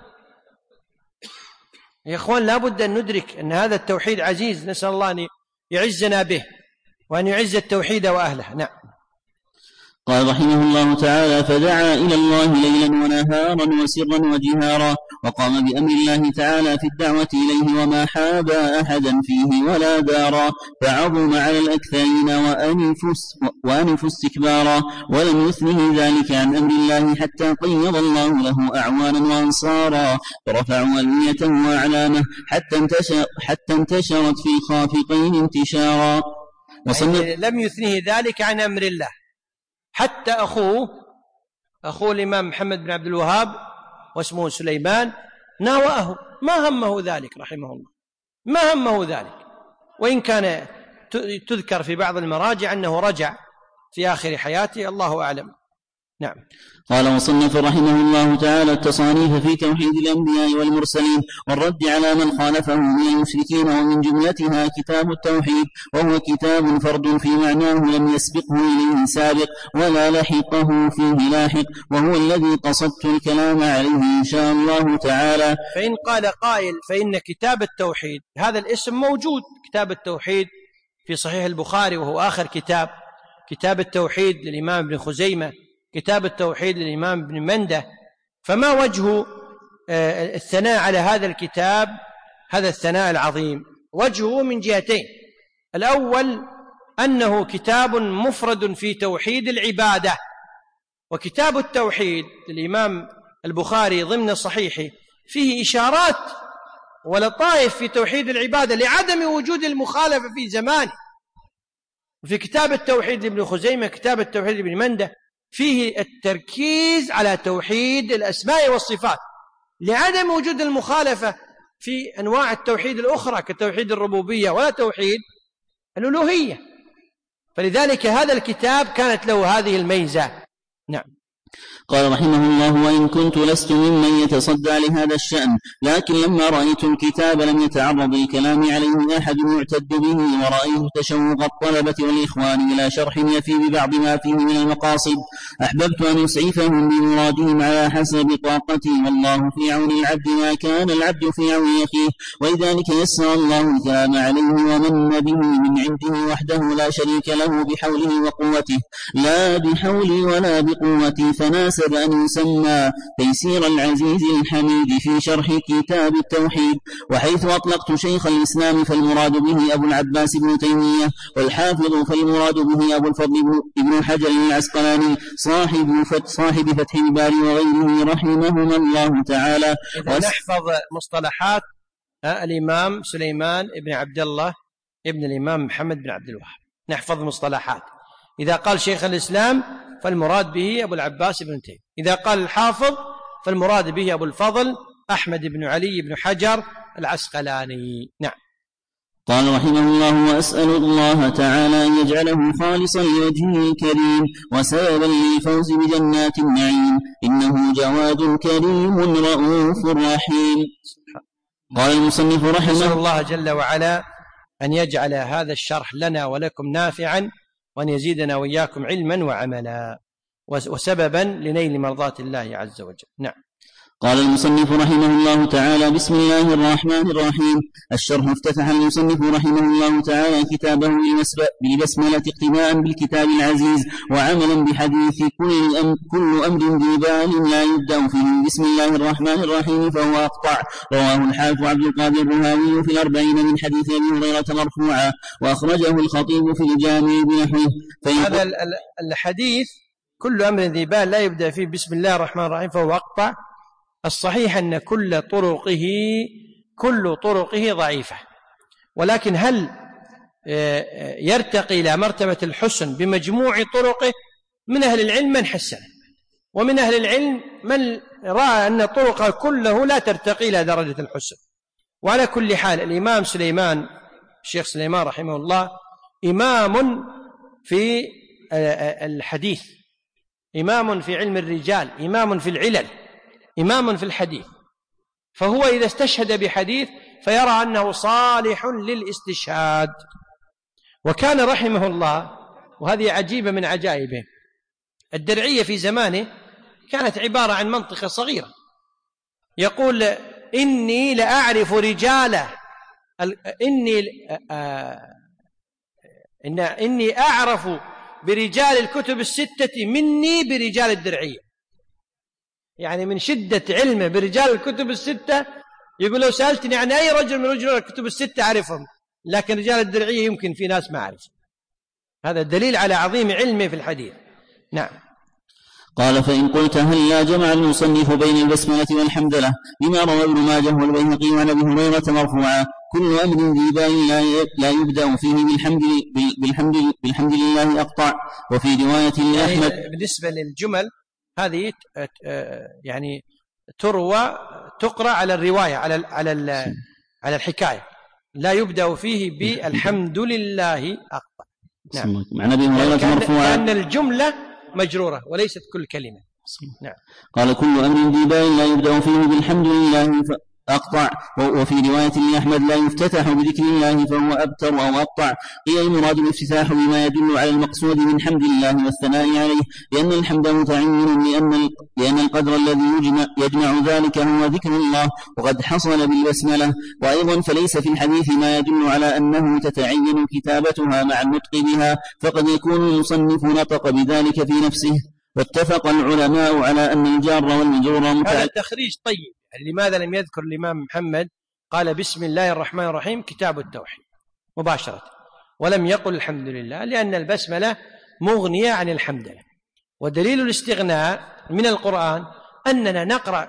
يا إخوان لا بد أن ندرك أن هذا التوحيد عزيز، نسأل الله أن يعزنا به وأن يعز التوحيد وأهله. نعم. قال رحمه الله تعالى: فدعا إلى الله ليلا ونهارا وسرا وجهارا، وقام بأمر الله تعالى في الدعوة إليه وما حابى أحدا فيه ولا دارا، فعظم على الأكثرين وأنفوا استكبارا، ولم يثنه ذلك عن أمر الله حتى قيض الله له أعوانا وأنصارا، فرفعوا ألويته وأعلامه حتى انتشرت في الخافقين انتشارا. يعني لم يثنه ذلك عن أمر الله، حتى أخوه الإمام محمد بن عبد الوهاب واسمه سليمان ناوأه، ما همه ذلك رحمه الله، ما همه ذلك، وإن كان تذكر في بعض المراجع أنه رجع في آخر حياته، الله أعلم. نعم. قال وصنف رحمه الله تعالى التصانيف في توحيد الأنبياء والمرسلين والرد على من خالفه من المشركين، ومن جملتها كتاب التوحيد، وهو كتاب فرد في معناه لم يسبقه إليه سابق ولا لحقه فيه لاحق، وهو الذي قصدت الكلام عليه إن شاء الله تعالى. فإن قال قائل فإن كتاب التوحيد هذا الاسم موجود، كتاب التوحيد في صحيح البخاري وهو آخر كتاب التوحيد للإمام ابن خزيمة، كتاب التوحيد للإمام ابن منده، فما وجه الثناء على هذا الكتاب هذا الثناء العظيم؟ وجهه من جهتين: الأول أنه كتاب مفرد في توحيد العبادة، وكتاب التوحيد للإمام البخاري ضمن صحيحه فيه إشارات ولطائف في توحيد العبادة لعدم وجود المخالفة في زمانه. وفي كتاب التوحيد لابن خزيمة، كتاب التوحيد لابن منده، فيه التركيز على توحيد الأسماء والصفات لعدم وجود المخالفة في أنواع التوحيد الأخرى كتوحيد الربوبية ولا توحيد الألوهية. فلذلك هذا الكتاب كانت له هذه الميزة. نعم. قال رحمه الله: وإن كنت لست ممن يتصدى لهذا الشأن، لكن لما رأيت الكتاب لم يتعرض الكلام عليه أحد يعتد به، ورأيه تشوق الطلبة والإخوان إلى شرح يفي ببعض ما فيه من المقاصد، أحببت أن أسعفهم بمرادهم على حسب طاقتي، والله في عون العبد ما كان العبد في عون أخيه، ولذلك يسر الله الكلام عليه ومن به من عنده وحده لا شريك له بحوله وقوته، لا بحولي ولا بقوتي، فناسب أن يسمى تيسير العزيز الحميد في شرح كتاب التوحيد. وحيث أطلقت شيخ الإسلام فالمراد به أبو العباس بن تيمية، والحافظ فالمراد به أبو الفضل بن حجر العسقلاني صاحب فتح الباري وغيره رحمهما الله تعالى. إذا نحفظ مصطلحات الإمام سليمان بن عبد الله ابن الإمام محمد بن عبد الوهاب، نحفظ مصطلحات. إذا قال شيخ الإسلام فالمراد به أبو العباس بن تيمية، إذا قال الحافظ فالمراد به أبو الفضل أحمد بن علي بن حجر العسقلاني. نعم. قال رحمه الله: وأسأل الله تعالى أن يجعله خالصا لوجهه الكريم وسببا للفوز بجنات النعيم، إنه جواد كريم رؤوف رحيم. قال المصنف رحمه نسأل الله جل وعلا أن يجعل هذا الشرح لنا ولكم نافعا، وأن يزيدنا وإياكم علما وعملا وسببا لنيل مرضات الله عز وجل. نعم. قال المصنف رحمه الله تعالى: بسم الله الرحمن الرحيم. الشرح افتتح المصنف رحمه الله تعالى كتابه بالبسملة اقتداء بالكتاب العزيز وعملا بحديث كل أمر ذي بال لا يبدأ فيه بسم الله الرحمن الرحيم فهو أقطع. رواه الحافظ عبد القادر الرهاوي في 40 من حديث أبي هريرة مرفوعا، وأخرجه الخطيب في الجامع بنحوه. هذا الحديث كل أمر ذي بال لا يبدأ فيه بسم الله الرحمن الرحيم فهو أقطع، الصحيح أن كل طرقه ضعيفة، ولكن هل يرتقي إلى مرتبة الحسن بمجموع طرقه؟ من أهل العلم من حسن، ومن أهل العلم من رأى أن طرقه كله لا ترتقي إلى درجة الحسن. وعلى كل حال الإمام سليمان الشيخ سليمان رحمه الله إمام في الحديث، إمام في علم الرجال، إمام في العلل، إمام في الحديث، فهو إذا استشهد بحديث فيرى أنه صالح للاستشهاد. وكان رحمه الله، وهذه عجيبة من عجائبه، الدرعية في زمانه كانت عبارة عن منطقة صغيرة، يقول: إني لأعرف رجاله، إني أعرف برجال الكتب الستة مني برجال الدرعية. يعني من شدة علمه برجال الكتب الستة يقول: لو سألتني عن أي رجل من رجال الكتب الستة أعرفهم، لكن رجال الدرعية يمكن في ناس ما أعرف. هذا دليل على عظيم علمه في الحديث. نعم. قال: فإن قلت هل لا جمع المصنف بين البسملة والحمدلة لما روى ابن ماجه والبيهقي عن أبي هريرة مرفوعا: كل أمر ذي بال لا يبدأ فيه بالحمد لله أقطع. وفي رواية لأحمد، يعني بالنسبة للجمل هذه يعني تقرأ على الرواية على الحكاية، لا يبدأ فيه بالحمد لله أقطع. نعم. عن أبي هريرة مرفوعا لأن الجملة مجرورة وليست كل كلمة. نعم. قال: كل أمر ذي بال لا يبدأ فيه بالحمد لله أقطع. وفي رواية لأحمد: لا يفتتح بذكر الله فهو أبتر أو أقطع. قيل المراد الافتتاح بما يدل على المقصود من حمد الله والثناء عليه، لأن الحمد متعين، لأن القدر الذي يجمع ذلك هو ذكر الله، وقد حصل بالبسملة. وأيضا فليس في الحديث ما يدل على أنه تتعين كتابتها مع النطق بها، فقد يكون المصنف نطق بذلك في نفسه. واتفق العلماء على أن الجار والمجرور هذا التخريج طيب. لماذا لم يذكر الإمام محمد قال بسم الله الرحمن الرحيم كتاب التوحيد مباشرة، ولم يقل الحمد لله؟ لأن البسملة مغنية عن الحمد لله. ودليل الاستغناء من القرآن أننا نقرأ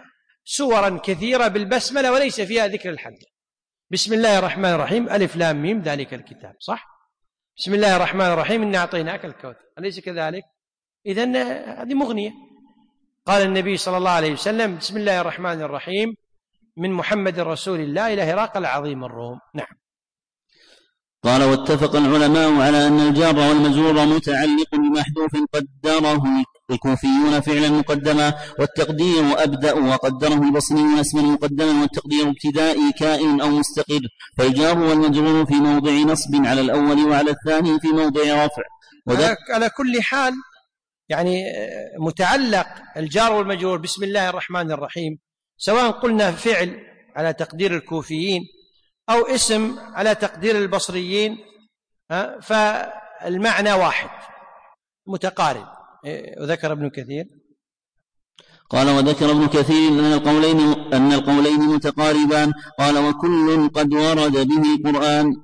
سورا كثيرة بالبسملة وليس فيها ذكر الحمد. بسم الله الرحمن الرحيم ألف لام ميم ذلك الكتاب، صح؟ بسم الله الرحمن الرحيم إنا أعطيناك الكوثر، أليس كذلك؟ إذن هذه مغنية. قال النبي صلى الله عليه وسلم بسم الله الرحمن الرحيم من محمد رسول الله إلى هرقل عظيم الروم. نعم. قال واتفق العلماء على أن الجار والمجرور متعلق بمحذوف قدره الكوفيون فعلا مقدما، والتقدير أبدأ، وقدره البصريون اسما مقدما، والتقدير ابتدائي كائن أو مستقر. فالجار والمجرور في موضع نصب على الأول وعلى الثاني في موضع رفع. على كل حال يعني متعلق الجار والمجرور بسم الله الرحمن الرحيم سواء قلنا فعل على تقدير الكوفيين أو اسم على تقدير البصريين فالمعنى واحد متقارب. وذكر ابن كثير قال وذكر ابن كثير أن القولين متقاربان. قال وكل قد ورد به القرآن.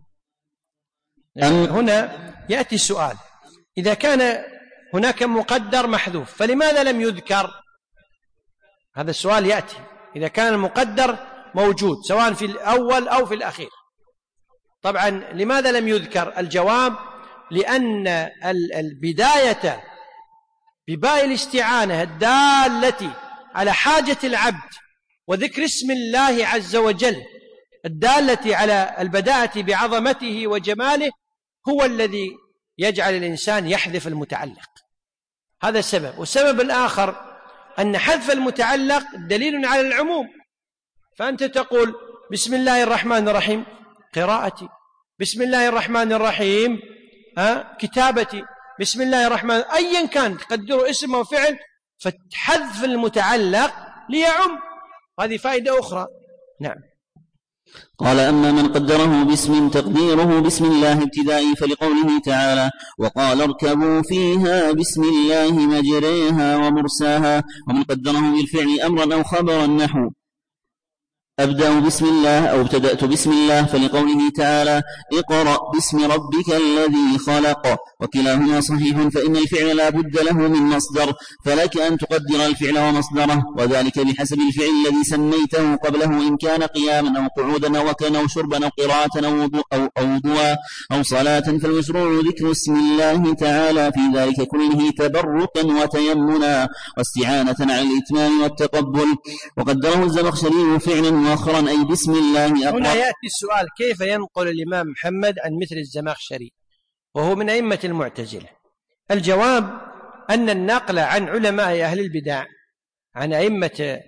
هنا يأتي السؤال إذا كان هناك مقدر محذوف فلماذا لم يذكر؟ هذا السؤال يأتي إذا كان المقدر موجود سواء في الأول أو في الأخير. طبعا لماذا لم يذكر؟ الجواب لأن البداية بباء الاستعانة الدالة على حاجة العبد وذكر اسم الله عز وجل الدالة على البداءة بعظمته وجماله هو الذي يجعل الإنسان يحذف المتعلق. هذا السبب. والسبب الآخر أن حذف المتعلق دليل على العموم، فأنت تقول بسم الله الرحمن الرحيم قراءتي، بسم الله الرحمن الرحيم كتابتي، بسم الله الرحمن أيا كان تقدره اسم أو فعل، فحذف المتعلق ليعم. هذه فائدة أخرى. نعم. قال أما من قدره باسم تقديره بسم الله ابتدائي فلقوله تعالى وقال اركبوا فيها بسم الله مجريها ومرساها. ومن قدره بالفعل أمرا أو خبرا نحو أبدأ بسم الله أو ابتدأت بسم الله فلقوله تعالى اقرأ باسم ربك الذي خلق. وكلاهما صحيح فإن الفعل لا بد له من مصدر، فلك أن تقدر الفعل ومصدره، وذلك بحسب الفعل الذي سميته قبله إن كان قياما أو قعودا أو وكلا أو شربا أو قراءة أو وضوءا أو صلاة. فالمشروع ذكر اسم الله تعالى في ذلك كله تبركا وتيمنا واستعانة على الإتمام والتقبل. وقدره الزمخشري فعلا مؤخرا أي بسم الله أقرأ. هنا يأتي السؤال كيف ينقل الإمام محمد عن مثل الزمخشري وهو من أئمة المعتزلة؟ الجواب أن النقل عن علماء أهل البدع عن أئمة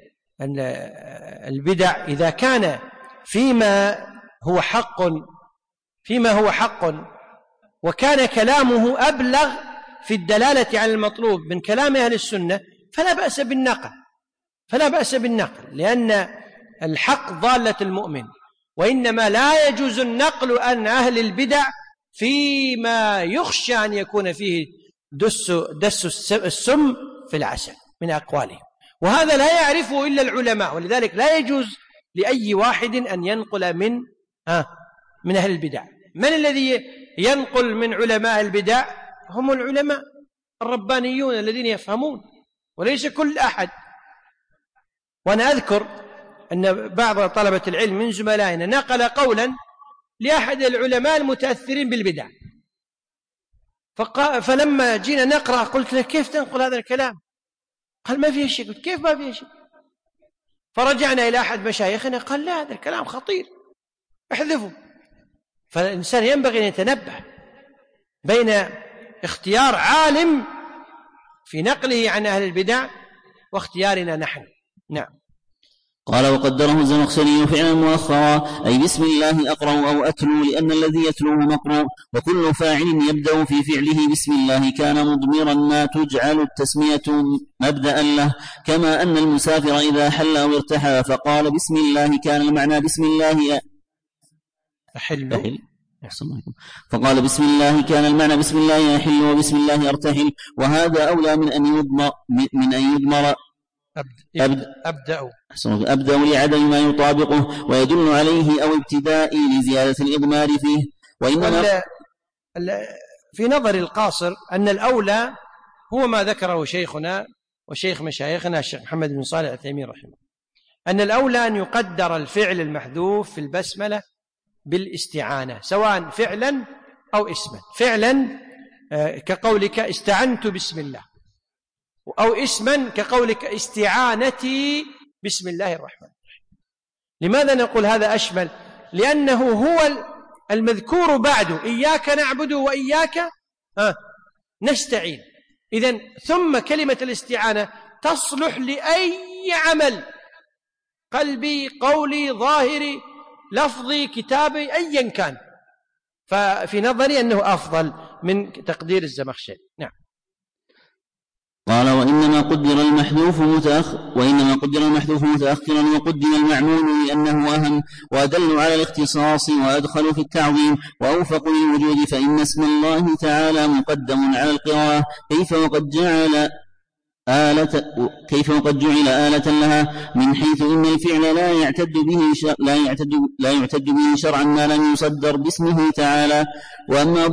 البدع إذا كان فيما هو حق وكان كلامه أبلغ في الدلالة على المطلوب من كلام أهل السنة فلا بأس بالنقل لأن الحق ضالة المؤمن. وإنما لا يجوز النقل عن أهل البدع فيما يخشى أن يكون فيه دس السم في العسل من أقوالهم، وهذا لا يعرفه إلا العلماء. ولذلك لا يجوز لأي واحد أن ينقل من أهل البدع. من الذي ينقل من علماء البدع؟ هم العلماء الربانيون الذين يفهمون، وليس كل أحد. وأنا أذكر أن بعض طلبة العلم من زملائنا نقل قولا لأحد العلماء المتأثرين بالبدع، فلما جينا نقرأ قلت له كيف تنقل هذا الكلام؟ قال ما فيه شيء. قلت كيف ما فيه شيء؟ فرجعنا إلى أحد مشايخنا قال لا هذا الكلام خطير احذفه. فالإنسان ينبغي أن يتنبه بين اختيار عالم في نقله عن أهل البدع واختيارنا نحن. نعم. قال وقدره الزمخشري فعلا مؤخرا أي بسم الله أقرأ أو أتلو لأن الذي يتلوه مقروء. وكل فاعل يبدأ في فعله بسم الله كان مضمرا ما تجعل التسمية مبدأ له، كما أن المسافر إذا حل أو ارتحل فقال بسم الله كان المعنى بسم الله أحل فقال بسم الله كان المعنى بسم الله أحل وبسم الله أرتحل. وهذا أولى من أن يضمر أبدأ لعدم ما يطابقه ويدل عليه أو ابتداء لزيادة الإضمار فيه. وإنما في نظر القاصر أن الأولى هو ما ذكره شيخنا وشيخ مشايخنا الشيخ محمد بن صالح العثيمين رحمه، أن الأولى أن يقدر الفعل المحذوف في البسملة بالاستعانة، سواء فعلا أو اسما. فعلا كقولك استعنت بسم الله، أو اسما كقولك استعانتي بسم الله الرحمن الرحيم. لماذا نقول هذا أشمل؟ لأنه هو المذكور بعده، إياك نعبد وإياك نستعين. إذن ثم كلمة الاستعانة تصلح لأي عمل، قلبي، قولي، ظاهري، لفظي، كتابي، أيا كان. ففي نظري أنه أفضل من تقدير الزمخشري. نعم. قال وإنما قدر المحذوف متأخرا وقدم المعمول لأنه أهم وأدل على الاختصاص وأدخل في التعظيم وأوفق للوجود، فإن اسم الله تعالى مقدم على القراءة كيف وقد جعل آلة لها، من حيث إن الفعل لا يعتد به شرعا ما لم يصدر باسمه تعالى. وأما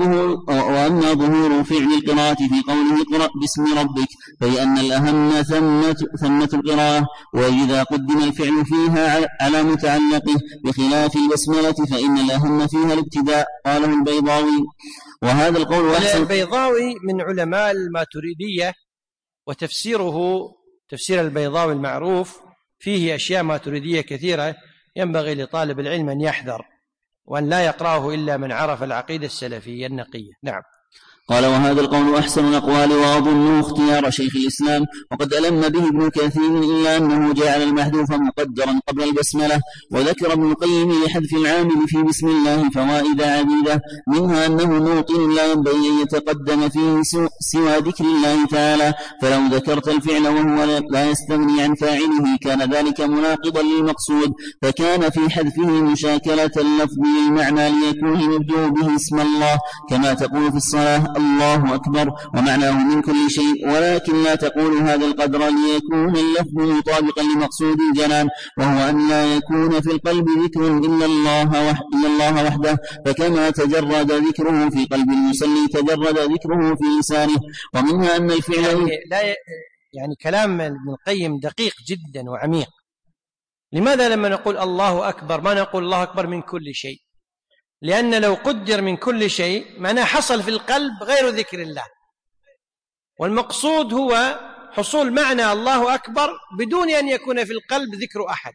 ظهور فعل القراءة في قوله اقرأ باسم ربك فلأن الأهم ثمة القراءة، وإذا قدم الفعل فيها على متعلقه بخلاف البسملة فإن الأهم فيها الابتداء. قاله البيضاوي. وهذا القول أحسن. البيضاوي من علماء الماتريدية، وتفسيره تفسير البيضاوي المعروف فيه أشياء ماتريدية كثيرة ينبغي لطالب العلم أن يحذر، وأن لا يقرأه إلا من عرف العقيدة السلفية النقية. نعم. قال وهذا القول أحسن الأقوال وأظنه اختيار شيخ الإسلام، وقد ألم به ابن كثير إلا أنه جعل المحذوف مقدرا قبل البسملة. وذكر ابن القيم لحذف العامل في بسم الله فوائد عديدة، منها أنه موطن لا ينبغي أن يتقدم فيه سوى ذكر الله تعالى، فلو ذكرت الفعل وهو لا يستغني عن فاعله كان ذلك مناقضا للمقصود، فكان في حذفه مشاكلة اللفظ للمعنى ليكون المبدوء به اسم الله، كما تقول في الصلاة الله أكبر ومعناه من كل شيء، ولكن لا تقول هذا القدر ليكون اللفظ مطابقا لمقصود الجنان، وهو أن لا يكون في القلب ذكر إلا الله وحده، فكما تجرد ذكره في قلب المصلي تجرد ذكره في لسانه. ومنها أن الفعل يعني كلام ابن القيم دقيق جدا وعميق. لماذا لما نقول الله أكبر ما نقول الله أكبر من كل شيء؟ لأن لو قدر من كل شيء معناه حصل في القلب غير ذكر الله، والمقصود هو حصول معنى الله أكبر بدون أن يكون في القلب ذكر أحد.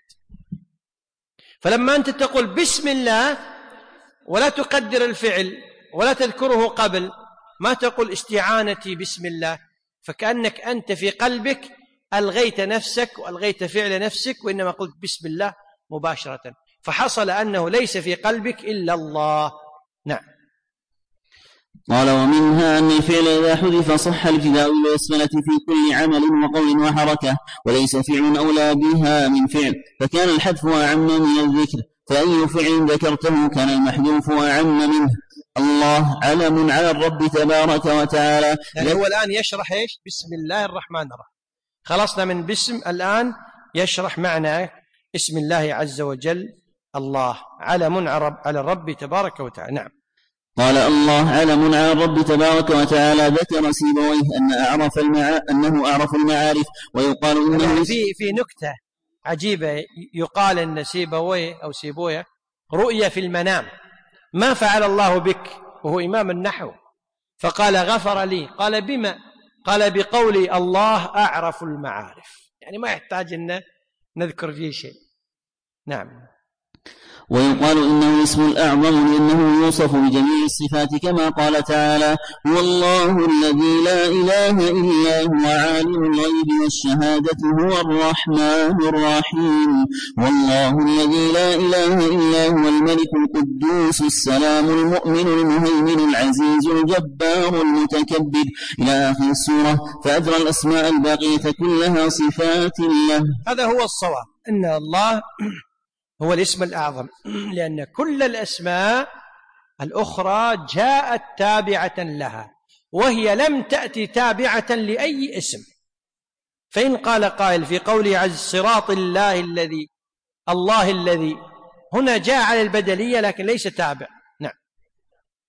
فلما أنت تقول بسم الله ولا تقدر الفعل ولا تذكره قبل، ما تقول استعانتي بسم الله، فكأنك أنت في قلبك ألغيت نفسك وألغيت فعل نفسك، وإنما قلت بسم الله مباشرة، فحصل أنه ليس في قلبك إلا الله. نعم. قال ومنها أن الفعل إذا حذف صح الابتداء بالبسملة في كل عمل وقول وحركة، وليس فعل أولى بها من فعل، فكان الحذف أعم من الذكر، فأي فعل ذكرته كان المحذوف أعم منه. الله علم على الرب تبارك وتعالى. يعني هو الآن يشرح إيش؟ بسم الله الرحمن الرحيم. خلصنا من بسم، الآن يشرح معنى اسم الله عز وجل. الله علم على الرب تبارك وتعالى. نعم. قال الله علم على الرب تبارك وتعالى. ذكر سيبويه أنه أعرف المعارف، ويقال إنه في نكتة عجيبة، يقال أن سيبويه أو سيبويه رؤيا في المنام ما فعل الله بك، وهو إمام النحو، فقال غفر لي. قال بما؟ قال بقولي الله أعرف المعارف، يعني ما يحتاج أن نذكر فيه شيء. نعم. ويقال إنه الاسم الأعظم لأنه يوصف بجميع الصفات، كما قال تعالى هو الله الذي لا إله إلا هو عالم الغيب والشهادة هو الرحمن الرحيم، والله الذي لا إله إلا هو الملك القدوس السلام المؤمن المهيمن العزيز الجبار المتكبر إلى آخر السورة. فأدرى الأسماء الباقية كلها صفات له. هذا هو الصواب، أن الله هو الاسم الأعظم، لأن كل الأسماء الأخرى جاءت تابعة لها، وهي لم تأتي تابعة لأي اسم. فإن قال قائل في قوله عز صراط الله الذي، الله الذي هنا جاء على البدلية لكن ليس تابع. نعم.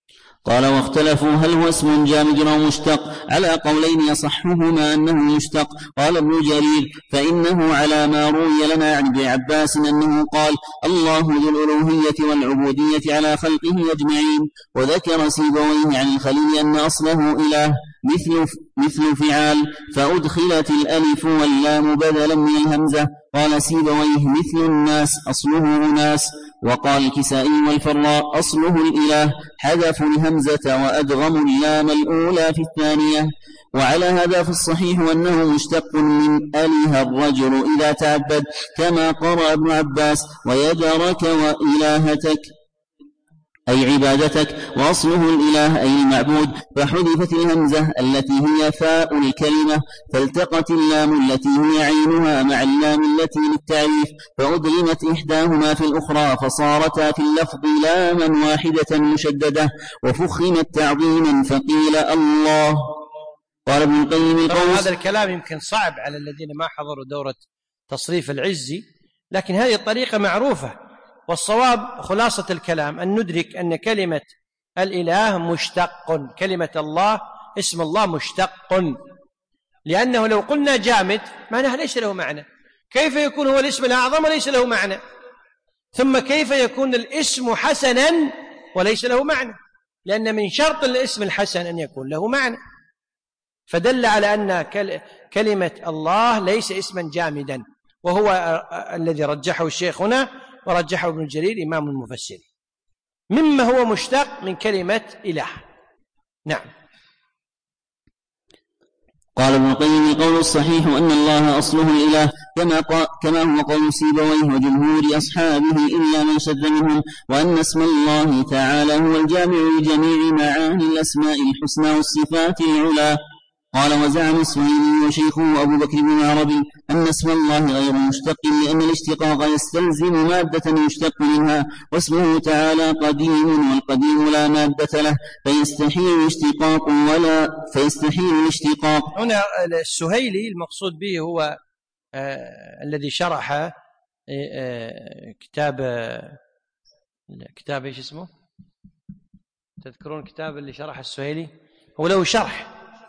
قال واختلفوا هل هو اسم جامد أو مشتق على قولين يصحهما أنه مشتق. قال ابن جرير فإنه على ما روي لنا عن ابن عباس أنه قال الله ذو الألوهية والعبودية على خلقه أجمعين. وذكر سيبويه عن الخليل أن أصله إله مثل فعال فأدخلت الألف واللام بدلا من الهمزة. قال سيبويه مثل الناس أصله أناس. وقال الكسائي والفراء أصله الإله حذفوا الهمزة وأدغموا اللام الأولى في الثانية. وعلى هذا في الصحيح أنه مشتق من أله الرجل إذا تعبد كما قرأ ابن عباس ويدرك وإلهتك أي عبادتك، وأصله الإله أي المعبود، فحذفت الهمزة التي هي فاء الكلمة فالتقت اللام التي هي عينها مع اللام التي للتعريف فأدغمت إحداهما في الأخرى فصارتا في اللفظ لاما واحدة مشددة وفخمت تعظيما فقيل الله. قال ابن القيم القوس هذا الكلام يمكن صعب على الذين ما حضروا دورة تصريف العزي، لكن هذه الطريقة معروفة، والصواب خلاصة الكلام أن ندرك أن كلمة الإله مشتق، كلمة الله اسم الله مشتق، لأنه لو قلنا جامد معناه ليس له معنى. كيف يكون هو الاسم الأعظم وليس له معنى؟ ثم كيف يكون الاسم حسنا وليس له معنى؟ لأن من شرط الاسم الحسن أن يكون له معنى، فدل على أن كلمة الله ليس اسما جامدا، وهو الذي رجحه الشيخ هنا ورجحه ابن جرير إمام المفسرين، مما هو مشتق من كلمة إله. نعم. قال ابن القيم القول الصحيح أن الله أصله الإله كما هو قول سيبويه وجمهور أصحابه إلا من شذ منهم، وأن اسم الله تعالى هو الجامع لجميع معاني الأسماء الحسنى والصفات العلى. قال وزعم السهيلي وشيخه أبو بكر بن عربي أن اسم الله غير مشتق لأن الاشتقاق يستلزم مادة يشتق منها، واسمه تعالى قديم والقديم لا مادة له فيستحيل الاشتقاق. هنا السهيلي المقصود به هو الذي شرح كتاب ايش اسمه؟ تذكرون الكتاب اللي شرح السهيلي؟ هو له شرح،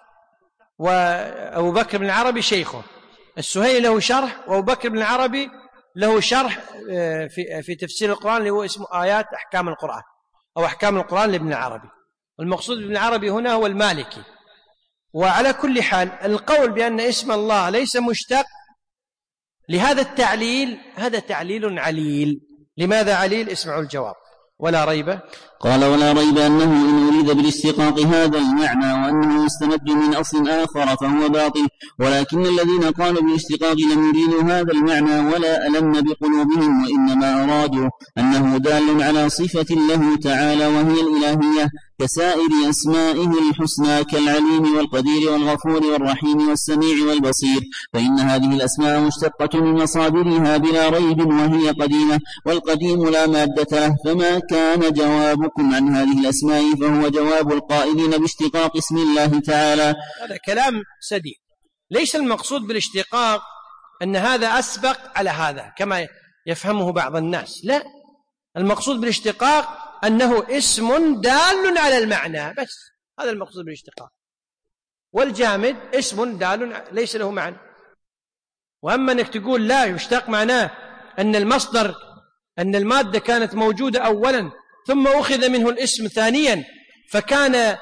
وأبو بكر بن العربي شيخه. السهيلي له شرح، وأبو بكر بن العربي له شرح في تفسير القرآن اللي هو اسمه آيات أحكام القرآن أو أحكام القرآن لابن العربي، والمقصود بابن العربي هنا هو المالكي. وعلى كل حال القول بأن اسم الله ليس مشتق لهذا التعليل هذا تعليل عليل. لماذا عليل؟ اسمعوا الجواب. ولا ريب. قال ولا ريب أنه إن أريد بالاشتقاق هذا المعنى وأنه يستمد من أصل آخر فهو باطل، ولكن الذين قالوا بالاشتقاق لم يريدوا هذا المعنى ولا ألم بقلوبهم، وإنما أرادوا أنه دال على صفة له تعالى وهي الإلهية كسائر أسمائه الحسنى كالعليم والقدير والغفور والرحيم والسميع والبصير، فإن هذه الأسماء مشتقة من مصادرها بلا ريب وهي قديمة، والقديم لا مادة له. فما كان جوابكم عن هذه الأسماء فهو جواب القائلين باشتقاق اسم الله تعالى. هذا كلام سديد. ليس المقصود بالاشتقاق أن هذا أسبق على هذا كما يفهمه بعض الناس، لا، المقصود بالاشتقاق أنه اسم دال على المعنى بس، هذا المقصود بالاشتقاق. والجامد اسم دال ليس له معنى. وأما أنك تقول لا يشتق معناه أن المصدر أن المادة كانت موجودة أولا ثم أخذ منه الاسم ثانيا فكانت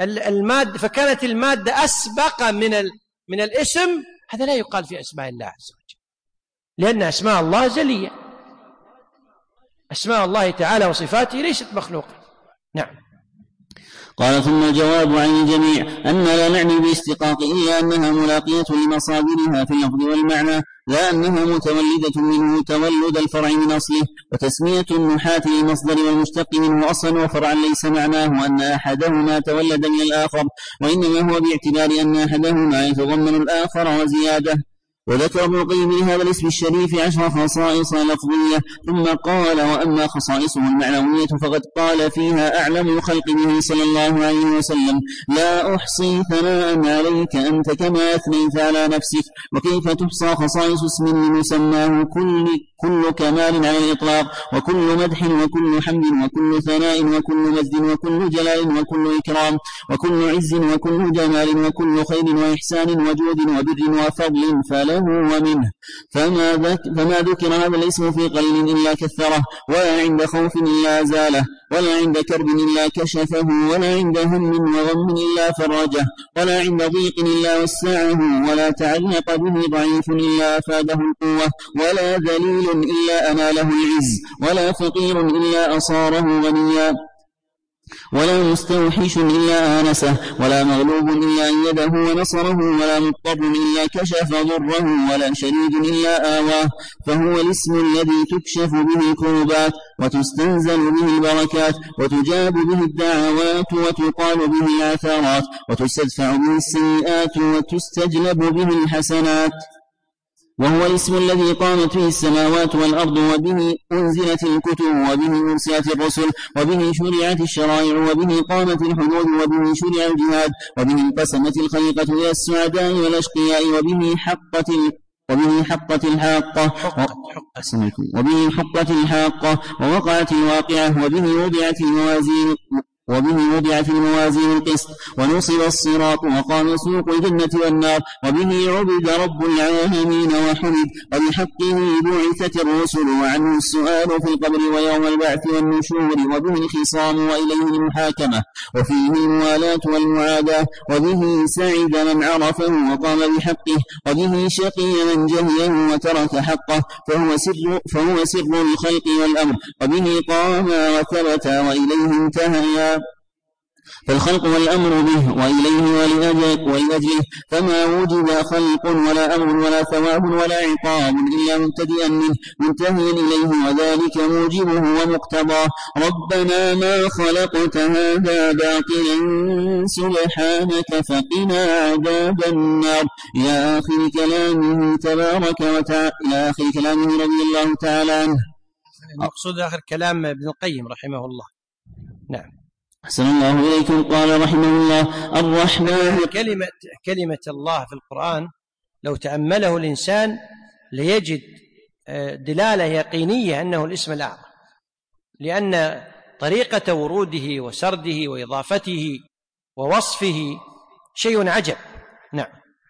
المادة أسبق من الاسم، هذا لا يقال في أسماء الله عز وجل، لأن أسماء الله جلية، أسماء الله تعالى وصفاته ليست مخلوقة. نعم. قال ثم الجواب عن الجميع أن لا نعني باستقاق إلا أنها ملاقية لمصادرها في اللفظ والمعنى، لا أنها متولدة منه تولد الفرع من أصله. وتسمية النحاة للمصدر والمشتق منه أصلا وفرعا ليس معناه أن أحدهما تولد من الآخر، وإنما هو باعتبار أن أحدهما يتضمن الآخر وزيادة. وذكر ابن القيم لهذا الاسم الشريف 10 خصائص لفظية، ثم قال وأما خصائصه المعنوية فقد قال فيها أعلم الخلق به صلى الله عليه وسلم لا أحصي ثناء عليك أنت كما أثنيت على نفسك. وكيف تحصى خصائص اسم لمسماه كل كمال على الإطلاق، وكل مدح وكل حمد وكل ثناء وكل مجد وكل جلال وكل إكرام وكل عز وكل جمال وكل خير وإحسان وجود وبر وفضل فله ومنه. فما ذكر هذا الاسم في قليل إلا كثره، ولا عند خوف إلا أزاله، ولا عند كرب إلا كشفه، ولا عند هم وغم إلا فرجه، ولا عند ضيق إلا وسعه، ولا تعلق به ضعيف إلا أفاده القوة، ولا ذليل إلا أناله العز، ولا فقير إلا أصاره غنيا، ولا مستوحش إلا آنسه، ولا مغلوب إلا أيده ونصره، ولا مضطر إلا كشف ضره، ولا شديد إلا آواه. فهو الاسم الذي تكشف به الكربات، وتستنزل به البركات، وتجاب به الدعوات، وتقال به العثرات، وتستدفع به السيئات، وتستجلب به الحسنات. وهو الاسم الذي قامت به السماوات والأرض، وبه أنزلت الكتب، وبه أرسلت الرسل، وبه شرعت الشرائع، وبه قامت الحدود، وبه شرع الجهاد، وبه انقسمت الخليقة إلى السعداء والأشقياء، وبه حقت الحاقة ووقعت الواقعة، وبه وضعت الموازين القسط، ونصب الصراط، وقام سوق الجنة والنار، وبه عبد رب العالمين وحمد، وبحقه بعثت الرسل، وعنه السؤال في القبر ويوم البعث والنشور، وبه الخصام وإليه المحاكمة، وفيه الموالاة والمعاداة، وبه سعد من عرفه وقام بحقه، وبه شقي من جهله وترك حقه، فهو سر الخلق والأمر، وبه قام وثبت وإليه انتهى. فالخلق والأمر به وإليه ولأجله، فما وجد خلق ولا أمر ولا ثواب ولا عقاب إلا مبتدئا منه منتهيا إليه، وذلك موجبه ومقتضاه. ربنا ما خلقت هذا باطلا سبحانك فقنا عذاب النار، إلى آخر كلامه تبارك وتعالى، إلى آخر كلامه رضي الله تعالى عنه. المقصود آخر كلام ابن القيم رحمه الله. نعم. أحسن الله إليكم. قال رحمه الله: الرحمن. كلمة الله في القرآن لو تأمله الإنسان ليجد دلالة يقينية أنه الاسم الأعظم، لأن طريقة وروده وسرده وإضافته ووصفه شيء عجب. نعم.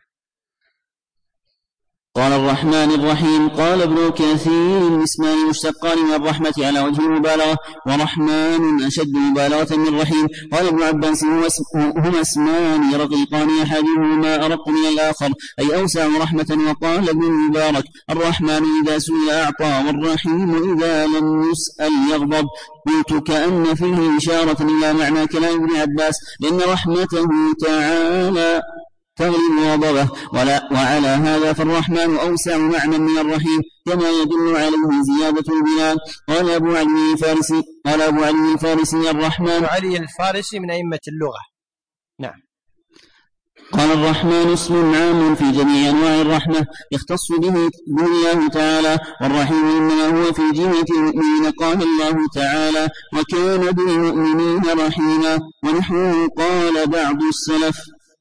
قال الرحمن الرحيم. قال ابن كثير: الاسمان مشتقان من الرحمة على وجه المبالغة، ورحمن أشد مبالغة من رحيم. قال ابن عباس: هما اسمان رقيقان أحدهما أرق من الآخر، أي أوسع رحمة. وقال ابن المبارك: الرحمن إذا سئل أعطى، والرحيم إذا لم يسأل يغضب. قلت: كأن فيه إشارة إلى معنى كلام ابن عباس، لأن رحمته تعالى تغلب غضبه، وعلى هذا فالرحمن أوسع معنى من الرحيم، كما يدل عليه زيادة البناء. قال أبو علي الفارسي الرحمن. أبو علي الفارسي من أئمة اللغة. نعم. قال الرحمن اسم عام في جميع أنواع الرحمة يختص به الله تعالى، والرحيم إنما هو في جهة المؤمنين. قال الله تعالى: وكان بالمؤمنين رحيما، ونحوه قال بعض السلف.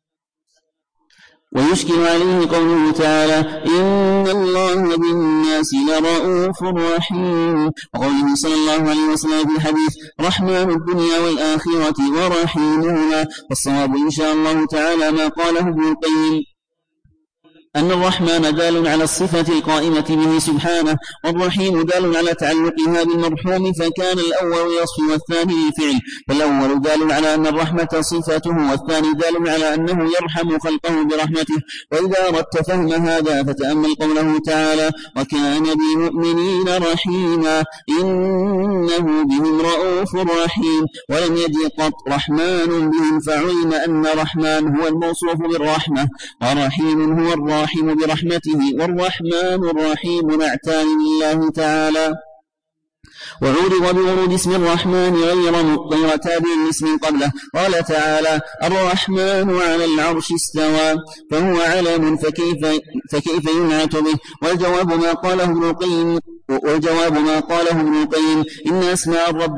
ويشكل عليه قوله تعالى: إن الله بالناس لرؤوف رحيم، وقوله صلى الله عليه وسلم في الحديث: رحمن الدنيا والآخرة ورحيمهما. فالصواب إن شاء الله تعالى ما قاله ابن القيم، أن الرحمن دال على الصفة القائمة به سبحانه، والرحيم دال على تعلقها بالمرحوم، فكان الأول للوصف والثاني للفعل. فالأول دال على أن الرحمة صفته، والثاني دال على أنه يرحم خلقه برحمته. وإذا أردت فهم هذا فتأمل قوله تعالى: وكان بالمؤمنين رحيما، إنه بهم رؤوف رحيم. ولم يجي قط رحمن بهم، فعلم أن رحمن هو الموصوف بالرحمة، ورحيم هو الرحيم برحمته، والرحمن الرحيم نعتان لله تعالى. وعرض بورود اسم الرحمن غير تابع لاسم قبله. قال تعالى: الرحمن على العرش استوى، فهو علم، فكيف ينعت به؟ والجواب ما قاله ابن القيم إن أسماء الرب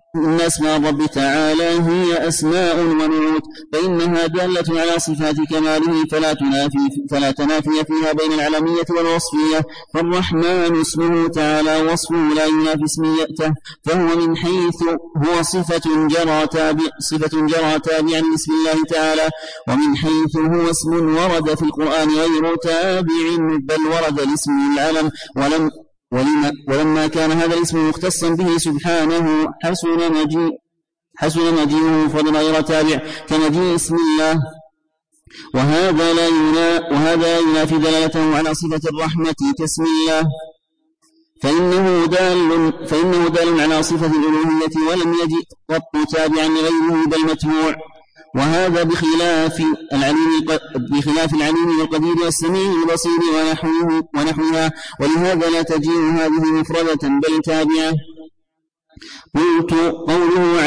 إن أسماء الرب تعالى هي أسماء ونعوت، فإنها دالة على صفات كماله فلا تنافي فيها بين العلمية والوصفية. فالرحمن اسمه تعالى وصفه لا ينافي اسميته، فهو من حيث هو صفة جرى تابعا لاسم الله تعالى، ومن حيث هو اسم ورد في القرآن غير تابع بل ورد الاسم للعلم. ولما كان هذا الاسم مختصا به سبحانه حسن مجيئه فضلا غير تابع كمجيء اسم الله، وهذا لا ينافي دلالته على صفة الرحمة كاسم الله، فإنه دال على صفة الألوهية ولم يجئ قط تابعا لغيره بل متبوع، وهذا بخلاف العليم والقدير والسميع البصير ونحوها، ولهذا لا تجيء هذه مفردة بل تابعة. قلت قوله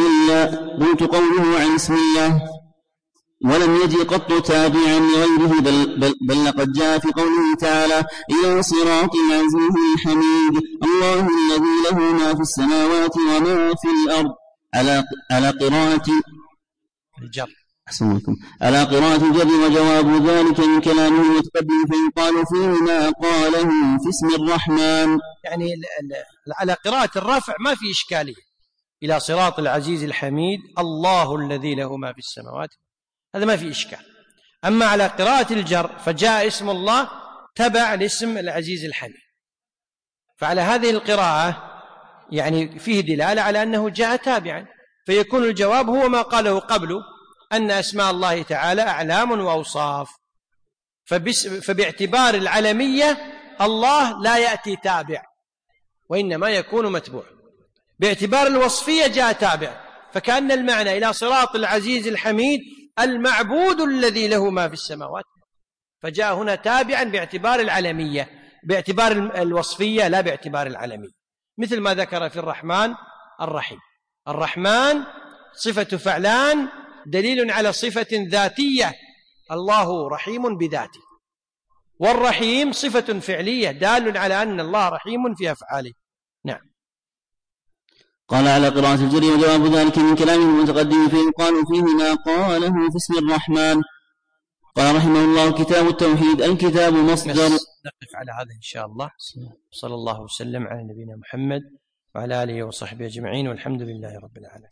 عن اسم الله ولم يجي قط تابعا لغيره بل لقد جاء في قوله تعالى إلى صراط العزيز الحميد الله الذي له ما في السماوات وما في الأرض على قراءة الجر. على قراءة الجر، وجواب ذلك من كلامه المتقدم فيقال فيه ما قاله في اسم الرحمن. يعني على قراءة الرفع ما في إشكالية، إلى صراط العزيز الحميد الله الذي له ما في السماوات، هذا ما في إشكال. أما على قراءة الجر فجاء اسم الله تبع لاسم العزيز الحميد، فعلى هذه القراءة يعني فيه دلالة على أنه جاء تابعا، فيكون الجواب هو ما قاله قبله أن أسماء الله تعالى أعلام وأوصاف، فباعتبار العلمية الله لا يأتي تابع وإنما يكون متبوع، باعتبار الوصفية جاء تابع، فكأن المعنى إلى صراط العزيز الحميد المعبود الذي له ما في السماوات، فجاء هنا تابعا باعتبار العلمية، باعتبار الوصفية لا باعتبار العلمية، مثل ما ذكر في الرحمن الرحيم. الرحمن صفة فعلان دليل على صفة ذاتية، الله رحيم بذاته، والرحيم صفة فعلية دال على أن الله رحيم في أفعاله. نعم. قال على قراءة الجر، وجواب ذلك من كلام المتقدم فيقال فيه ما قاله في اسم الرحمن. قال رحمه الله كتاب التوحيد. الكتاب مصدر. نقف على هذا إن شاء الله. صلى الله وسلم على نبينا محمد وعلى آله وصحبه أجمعين، والحمد لله رب العالمين.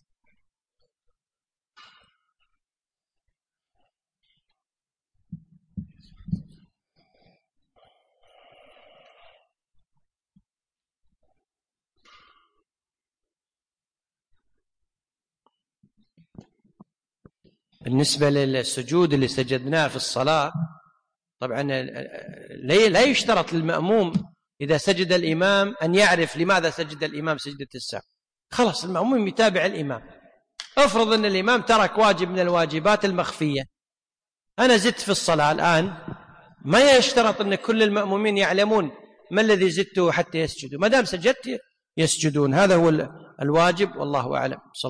بالنسبة للسجود اللي سجدناه في الصلاة، طبعا لا يشترط للمأموم إذا سجد الإمام أن يعرف لماذا سجد الإمام سجدة السهو، خلاص المأموم يتابع الإمام. افرض أن الإمام ترك واجب من الواجبات المخفية، أنا زدت في الصلاة الآن، ما يشترط أن كل المأمومين يعلمون ما الذي زدته حتى يسجدوا، ما دام سجدت يسجدون، هذا هو الواجب، والله أعلم.